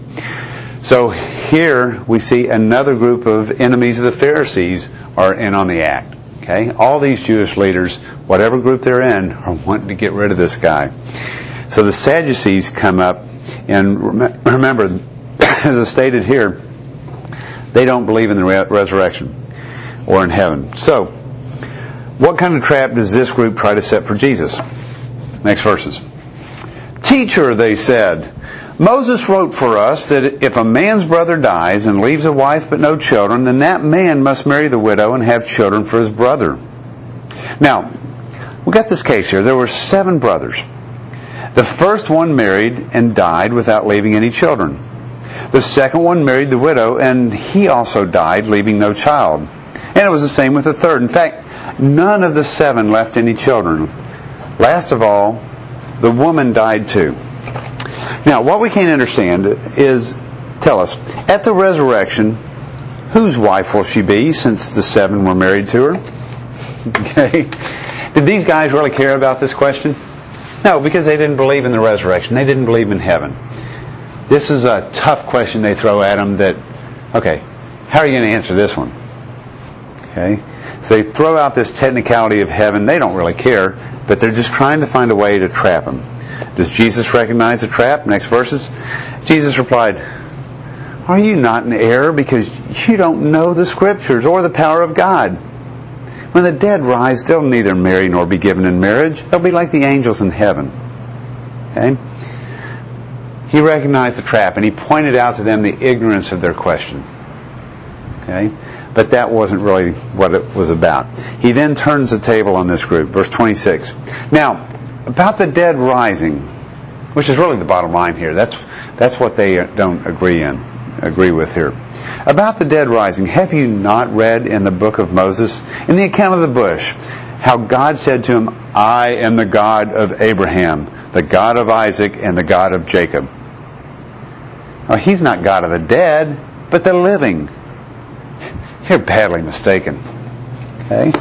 So here we see another group of enemies of the Pharisees are in on the act. Okay, all these Jewish leaders, whatever group they're in, are wanting to get rid of this guy. So the Sadducees come up, and remember, as stated here, they don't believe in the re- resurrection or in heaven. So, what kind of trap does this group try to set for Jesus? Next verses. Teacher, they said, Moses wrote for us that if a man's brother dies and leaves a wife but no children, then that man must marry the widow and have children for his brother. Now, we got this case here. There were seven brothers. The first one married and died without leaving any children. The second one married the widow, and he also died, leaving no child. And it was the same with the third. In fact, none of the seven left any children. Last of all, the woman died too. Now, what we can't understand is, tell us, at the resurrection, whose wife will she be, since the seven were married to her? Okay. Did these guys really care about this question? No, because they didn't believe in the resurrection. They didn't believe in heaven. This is a tough question they throw at them that, okay, how are you going to answer this one? Okay. So they throw out this technicality of heaven. They don't really care, but they're just trying to find a way to trap them. Does Jesus recognize the trap? Next verses. Jesus replied, Are you not in error because you don't know the Scriptures or the power of God? When the dead rise, they'll neither marry nor be given in marriage. They'll be like the angels in heaven. Okay? He recognized the trap, and he pointed out to them the ignorance of their question. Okay? But that wasn't really what it was about. He then turns the table on this group. Verse twenty-six. Now, about the dead rising, which is really the bottom line here. That's that's what they don't agree in, agree with here. About the dead rising, have you not read in the book of Moses, in the account of the bush, how God said to him, I am the God of Abraham, the God of Isaac, and the God of Jacob. Well, he's not God of the dead, but the living. You're badly mistaken. Okay?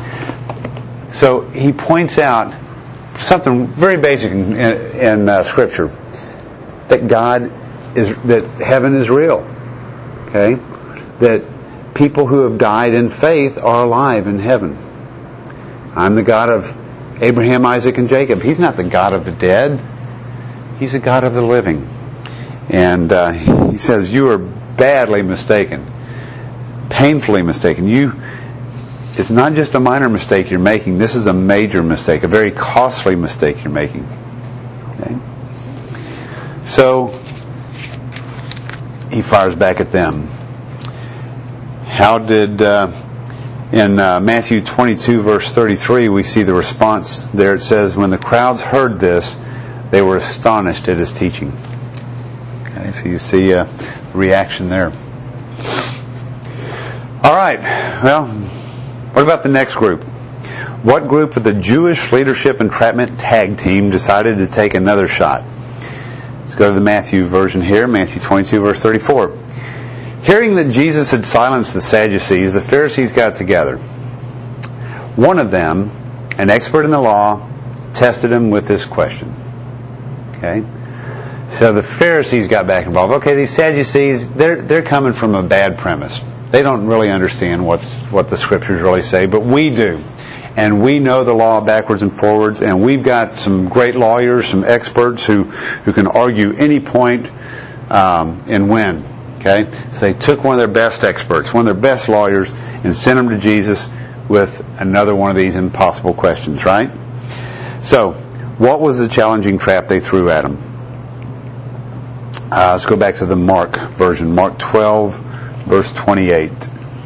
So he points out something very basic in, in, in uh, Scripture, that God is, that heaven is real. Okay? That people who have died in faith are alive in heaven. I'm the God of Abraham, Isaac, and Jacob. He's not the God of the dead. He's the God of the living. And uh, he says, you are badly mistaken. Painfully mistaken. You, it's not just a minor mistake you're making. This is a major mistake, a very costly mistake you're making. Okay? So, he fires back at them. How did, uh, in uh, Matthew twenty-two, verse thirty-three, we see the response there. It says, when the crowds heard this, they were astonished at his teaching. Okay, so you see a reaction there. All right. Well, what about the next group? What group of the Jewish leadership entrapment tag team decided to take another shot? Let's go to the Matthew version here, Matthew twenty-two, verse thirty-four. Hearing that Jesus had silenced the Sadducees, the Pharisees got together. One of them, an expert in the law, tested him with this question. Okay? So the Pharisees got back involved. Okay, these Sadducees, they're they're coming from a bad premise. They don't really understand what's what the Scriptures really say, but we do. And we know the law backwards and forwards, and we've got some great lawyers, some experts who, who can argue any point um, and win. Okay? So they took one of their best experts, one of their best lawyers, and sent him to Jesus with another one of these impossible questions, right? So, what was the challenging trap they threw at him? Uh, let's go back to the Mark version, Mark twelve, verse twenty-eight.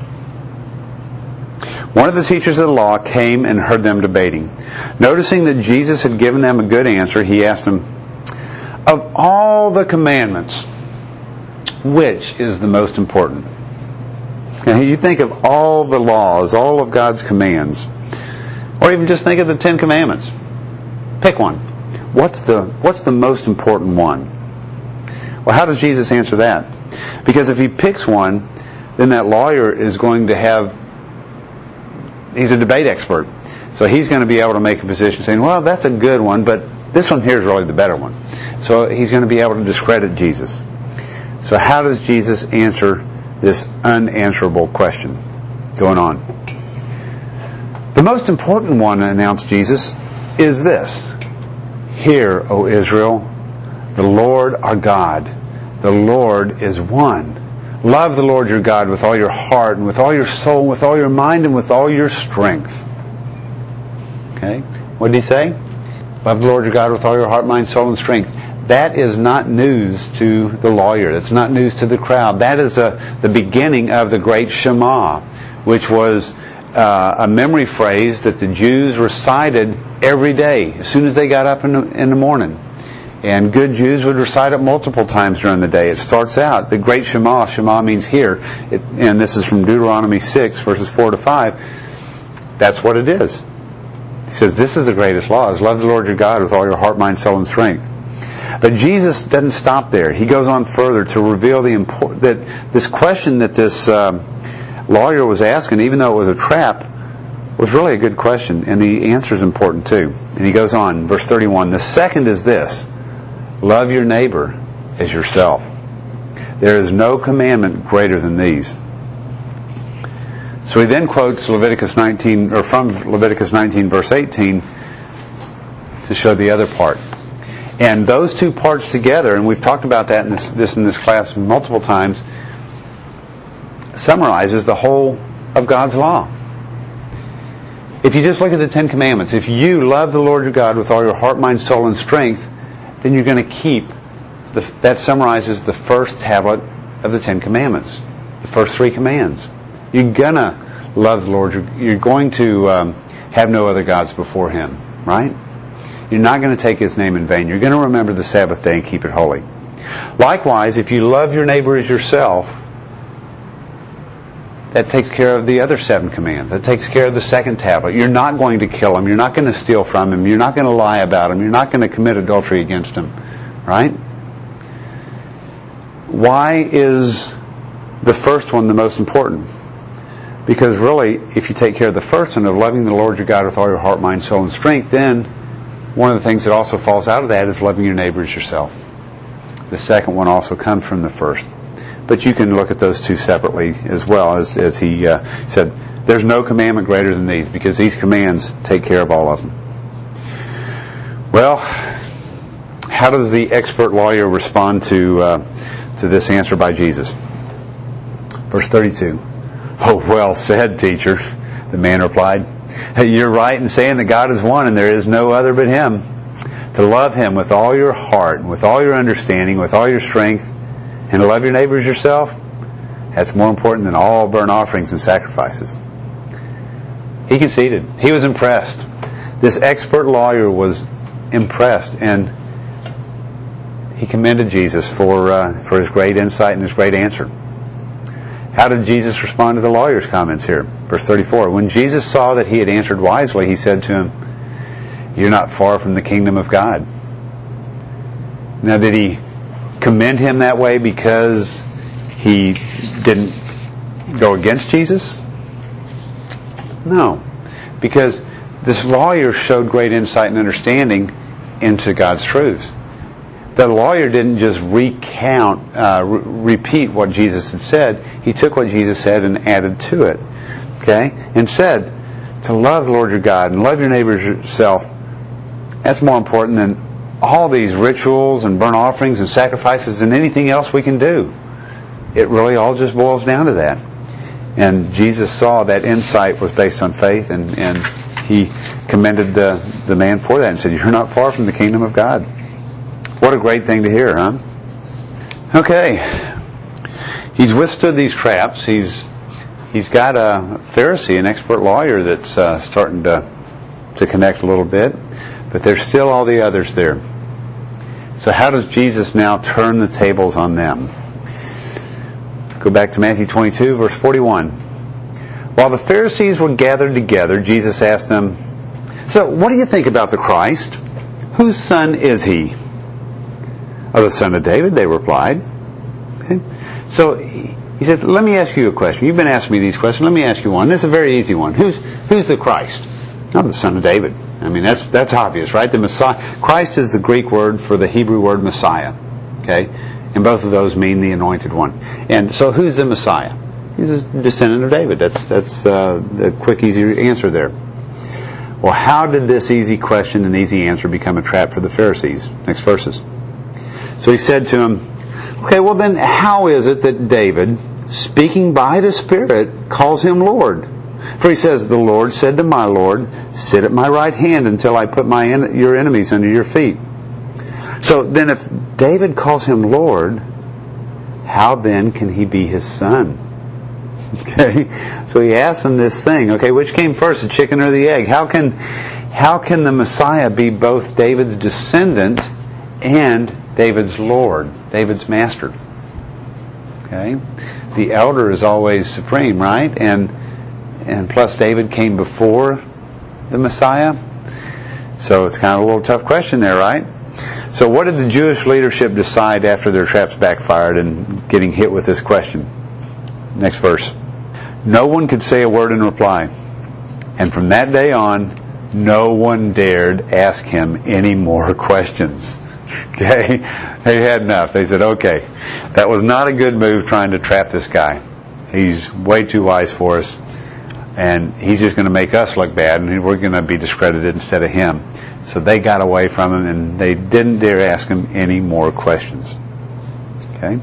One of the teachers of the law came and heard them debating. Noticing that Jesus had given them a good answer, he asked them, of all the commandments, which is the most important? Now, you think of all the laws, all of God's commands, or even just think of the Ten Commandments. Pick one. What's the what's the most important one? Well, how does Jesus answer that? Because if he picks one, then that lawyer is going to have, he's a debate expert. So he's going to be able to make a position saying, well, that's a good one, but this one here is really the better one. So he's going to be able to discredit Jesus. So how does Jesus answer this unanswerable question going on? The most important one, announced Jesus, is this. Hear, O Israel, the Lord our God, the Lord is one. Love the Lord your God with all your heart and with all your soul and with all your mind and with all your strength. Okay? What did he say? Love the Lord your God with all your heart, mind, soul, and strength. That is not news to the lawyer. That's not news to the crowd. That is a, the beginning of the great Shema, which was uh, a memory phrase that the Jews recited every day as soon as they got up in the, in the morning. And good Jews would recite it multiple times during the day. It starts out, the great Shema, Shema means hear, it, and this is from Deuteronomy six, verses four to five. That's what it is. He says, this is the greatest law, is love the Lord your God with all your heart, mind, soul, and strength. But Jesus doesn't stop there. He goes on further to reveal the import- that this question that this um, lawyer was asking, even though it was a trap, was really a good question, and the answer is important too. And he goes on, verse thirty-one, the second is this, love your neighbor as yourself. There is no commandment greater than these. So he then quotes Leviticus nineteen, or from Leviticus nineteen, verse eighteen, to show the other part. And those two parts together, and we've talked about that in this, this in this class multiple times, summarizes the whole of God's law. If you just look at the Ten Commandments, if you love the Lord your God with all your heart, mind, soul, and strength, then you're going to keep, the, that summarizes the first tablet of the Ten Commandments, the first three commands. You're going to love the Lord. You're, you're going to um, have no other gods before Him, right? You're not going to take His name in vain. You're going to remember the Sabbath day and keep it holy. Likewise, if you love your neighbor as yourself, that takes care of the other seven commands. That takes care of the second tablet. You're not going to kill him. You're not going to steal from him. You're not going to lie about him. You're not going to commit adultery against him. Right? Why is the first one the most important? Because really, if you take care of the first one of loving the Lord your God with all your heart, mind, soul, and strength, then one of the things that also falls out of that is loving your neighbor as yourself. The second one also comes from the first. But you can look at those two separately as well, as, as he uh, said, there's no commandment greater than these, because these commands take care of all of them. Well, how does the expert lawyer respond to uh, to this answer by Jesus? Verse thirty-two. Oh, well said, teacher, the man replied. You're right in saying that God is one and there is no other but Him. To love Him with all your heart, and with all your understanding, with all your strength, and to love your neighbor as yourself, that's more important than all burnt offerings and sacrifices. He conceded. He was impressed. This expert lawyer was impressed, and he commended Jesus for uh, for his great insight and his great answer. How did Jesus respond to the lawyer's comments here? Verse thirty-four. When Jesus saw that he had answered wisely, he said to him, you're not far from the kingdom of God. Now, did he commend him that way because he didn't go against Jesus? No. Because this lawyer showed great insight and understanding into God's truths. The lawyer didn't just recount, uh, re- repeat what Jesus had said. He took what Jesus said and added to it. Okay? And said, to love the Lord your God and love your neighbor as yourself, that's more important than all these rituals and burnt offerings and sacrifices and anything else we can do. It really all just boils down to that. And Jesus saw that insight was based on faith, and, and He commended the, the man for that and said, you're not far from the kingdom of God. What a great thing to hear, huh? Okay. He's withstood these traps. He's he's got a Pharisee, an expert lawyer, that's uh, starting to to connect a little bit. But there's still all the others there. So how does Jesus now turn the tables on them? Go back to Matthew twenty-two, verse forty-one. While the Pharisees were gathered together, Jesus asked them, "So, what do you think about the Christ? Whose son is he?" "Of the son of David," they replied. Okay. So, he said, "Let me ask you a question. You've been asking me these questions. Let me ask you one. This is a very easy one. Who's who's the Christ?" "Not the son of David." I mean, that's that's obvious, right? The Messiah. Christ is the Greek word for the Hebrew word Messiah. Okay? And both of those mean the anointed one. And so who's the Messiah? He's a descendant of David. That's that's uh, the quick, easy answer there. Well, how did this easy question and easy answer become a trap for the Pharisees? Next verses. So he said to him, "Okay, well then, how is it that David, speaking by the Spirit, calls him Lord? For he says, 'The Lord said to my Lord, sit at my right hand until I put my en- your enemies under your feet.'" So then if David calls him Lord, how then can he be his son? Okay, so he asks him this thing. Okay, which came first, the chicken or the egg? How can, how can the Messiah be both David's descendant and David's Lord, David's master? Okay, the elder is always supreme, right? And and plus David came before the Messiah, so it's kind of a little tough question there, right? So what did the Jewish leadership decide after their traps backfired and getting hit with this question? Next verse. No one could say a word in reply. And from that day on, no one dared ask him any more questions. Okay? They had enough. They said, okay, that was not a good move trying to trap this guy. He's way too wise for us. And he's just going to make us look bad, and we're going to be discredited instead of him. So they got away from him, and they didn't dare ask him any more questions. Okay?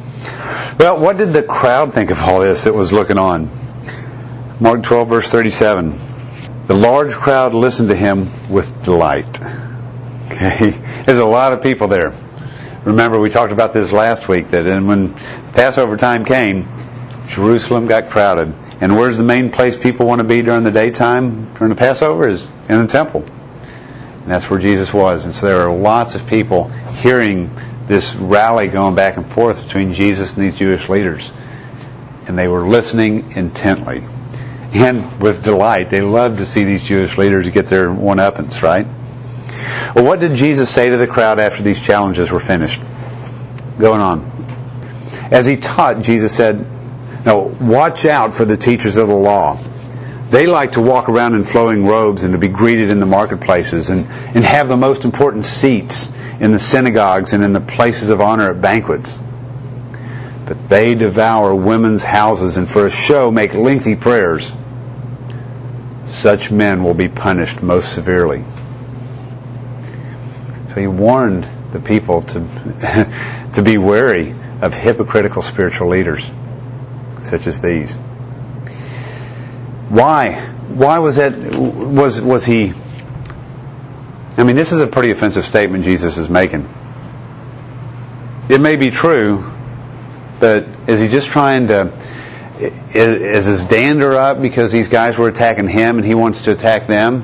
Well, what did the crowd think of all this that was looking on? Mark twelve, verse thirty-seven. The large crowd listened to him with delight. Okay? There's a lot of people there. Remember, we talked about this last week, that when Passover time came, Jerusalem got crowded. And where's the main place people want to be during the daytime, during the Passover, is in the temple. And that's where Jesus was. And so there are lots of people hearing this rally going back and forth between Jesus and these Jewish leaders. And they were listening intently. And with delight. They loved to see these Jewish leaders get their one-uppance, right? Well, what did Jesus say to the crowd after these challenges were finished? Going on. As he taught, Jesus said, "Now, watch out for the teachers of the law. They like to walk around in flowing robes and to be greeted in the marketplaces and, and have the most important seats in the synagogues and in the places of honor at banquets. But they devour women's houses and for a show make lengthy prayers. Such men will be punished most severely." So he warned the people to, to be wary of hypocritical spiritual leaders such as these. Why? Why was that? Was was he? I mean, this is a pretty offensive statement Jesus is making. It may be true, but is he just trying to? Is, is his dander up because these guys were attacking him and he wants to attack them?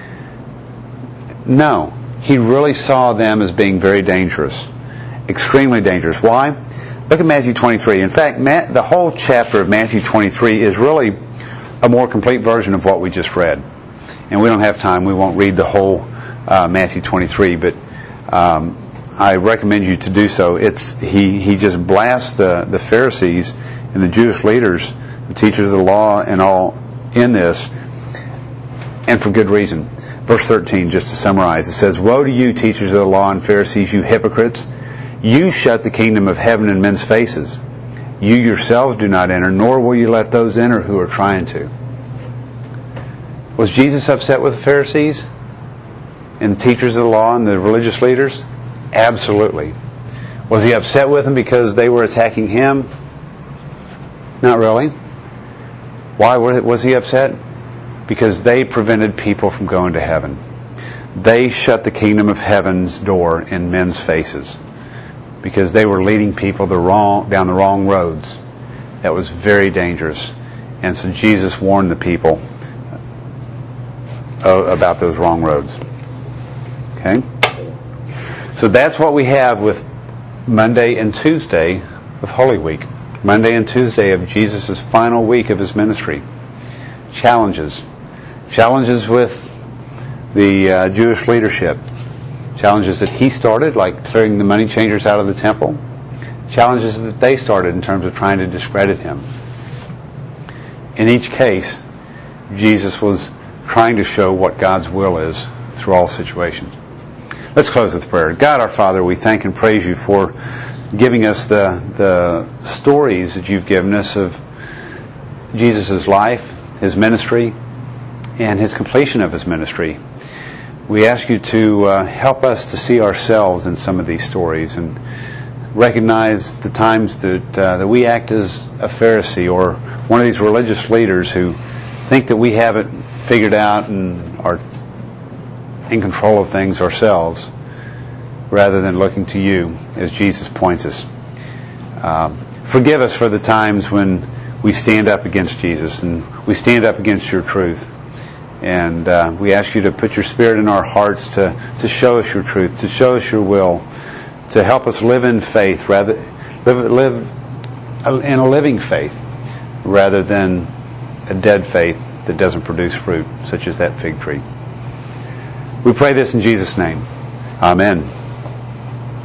No, he really saw them as being very dangerous, extremely dangerous. Why? Look at Matthew twenty-three. In fact, Matt, the whole chapter of Matthew twenty-three is really a more complete version of what we just read. And we don't have time. We won't read the whole uh, Matthew twenty-three, but um, I recommend you to do so. It's he, he just blasts the, the Pharisees and the Jewish leaders, the teachers of the law, and all in this, and for good reason. Verse thirteen, just to summarize, it says, "Woe to you, teachers of the law and Pharisees, you hypocrites! You shut the kingdom of heaven in men's faces. You yourselves do not enter, nor will you let those enter who are trying to." Was Jesus upset with the Pharisees and the teachers of the law and the religious leaders? Absolutely. Was he upset with them because they were attacking him? Not really. Why was he upset? Because they prevented people from going to heaven. They shut the kingdom of heaven's door in men's faces because they were leading people the wrong, down the wrong roads. That was very dangerous. And so Jesus warned the people about those wrong roads. Okay? So that's what we have with Monday and Tuesday of Holy Week. Monday and Tuesday of Jesus' final week of his ministry. Challenges. Challenges with the uh, Jewish leadership. Challenges that he started, like clearing the money changers out of the temple. Challenges that they started in terms of trying to discredit him. In each case, Jesus was trying to show what God's will is through all situations. Let's close with prayer. God our Father, we thank and praise you for giving us the the stories that you've given us of Jesus' life, his ministry, and his completion of his ministry. We ask you to uh, help us to see ourselves in some of these stories and recognize the times that uh, that we act as a Pharisee or one of these religious leaders who think that we have it figured out and are in control of things ourselves, rather than looking to you as Jesus points us. Uh, forgive us for the times when we stand up against Jesus and we stand up against your truth. And uh, we ask you to put your Spirit in our hearts to, to show us your truth, to show us your will, to help us live in faith, rather live, live in a living faith, rather than a dead faith that doesn't produce fruit, such as that fig tree. We pray this in Jesus' name. Amen.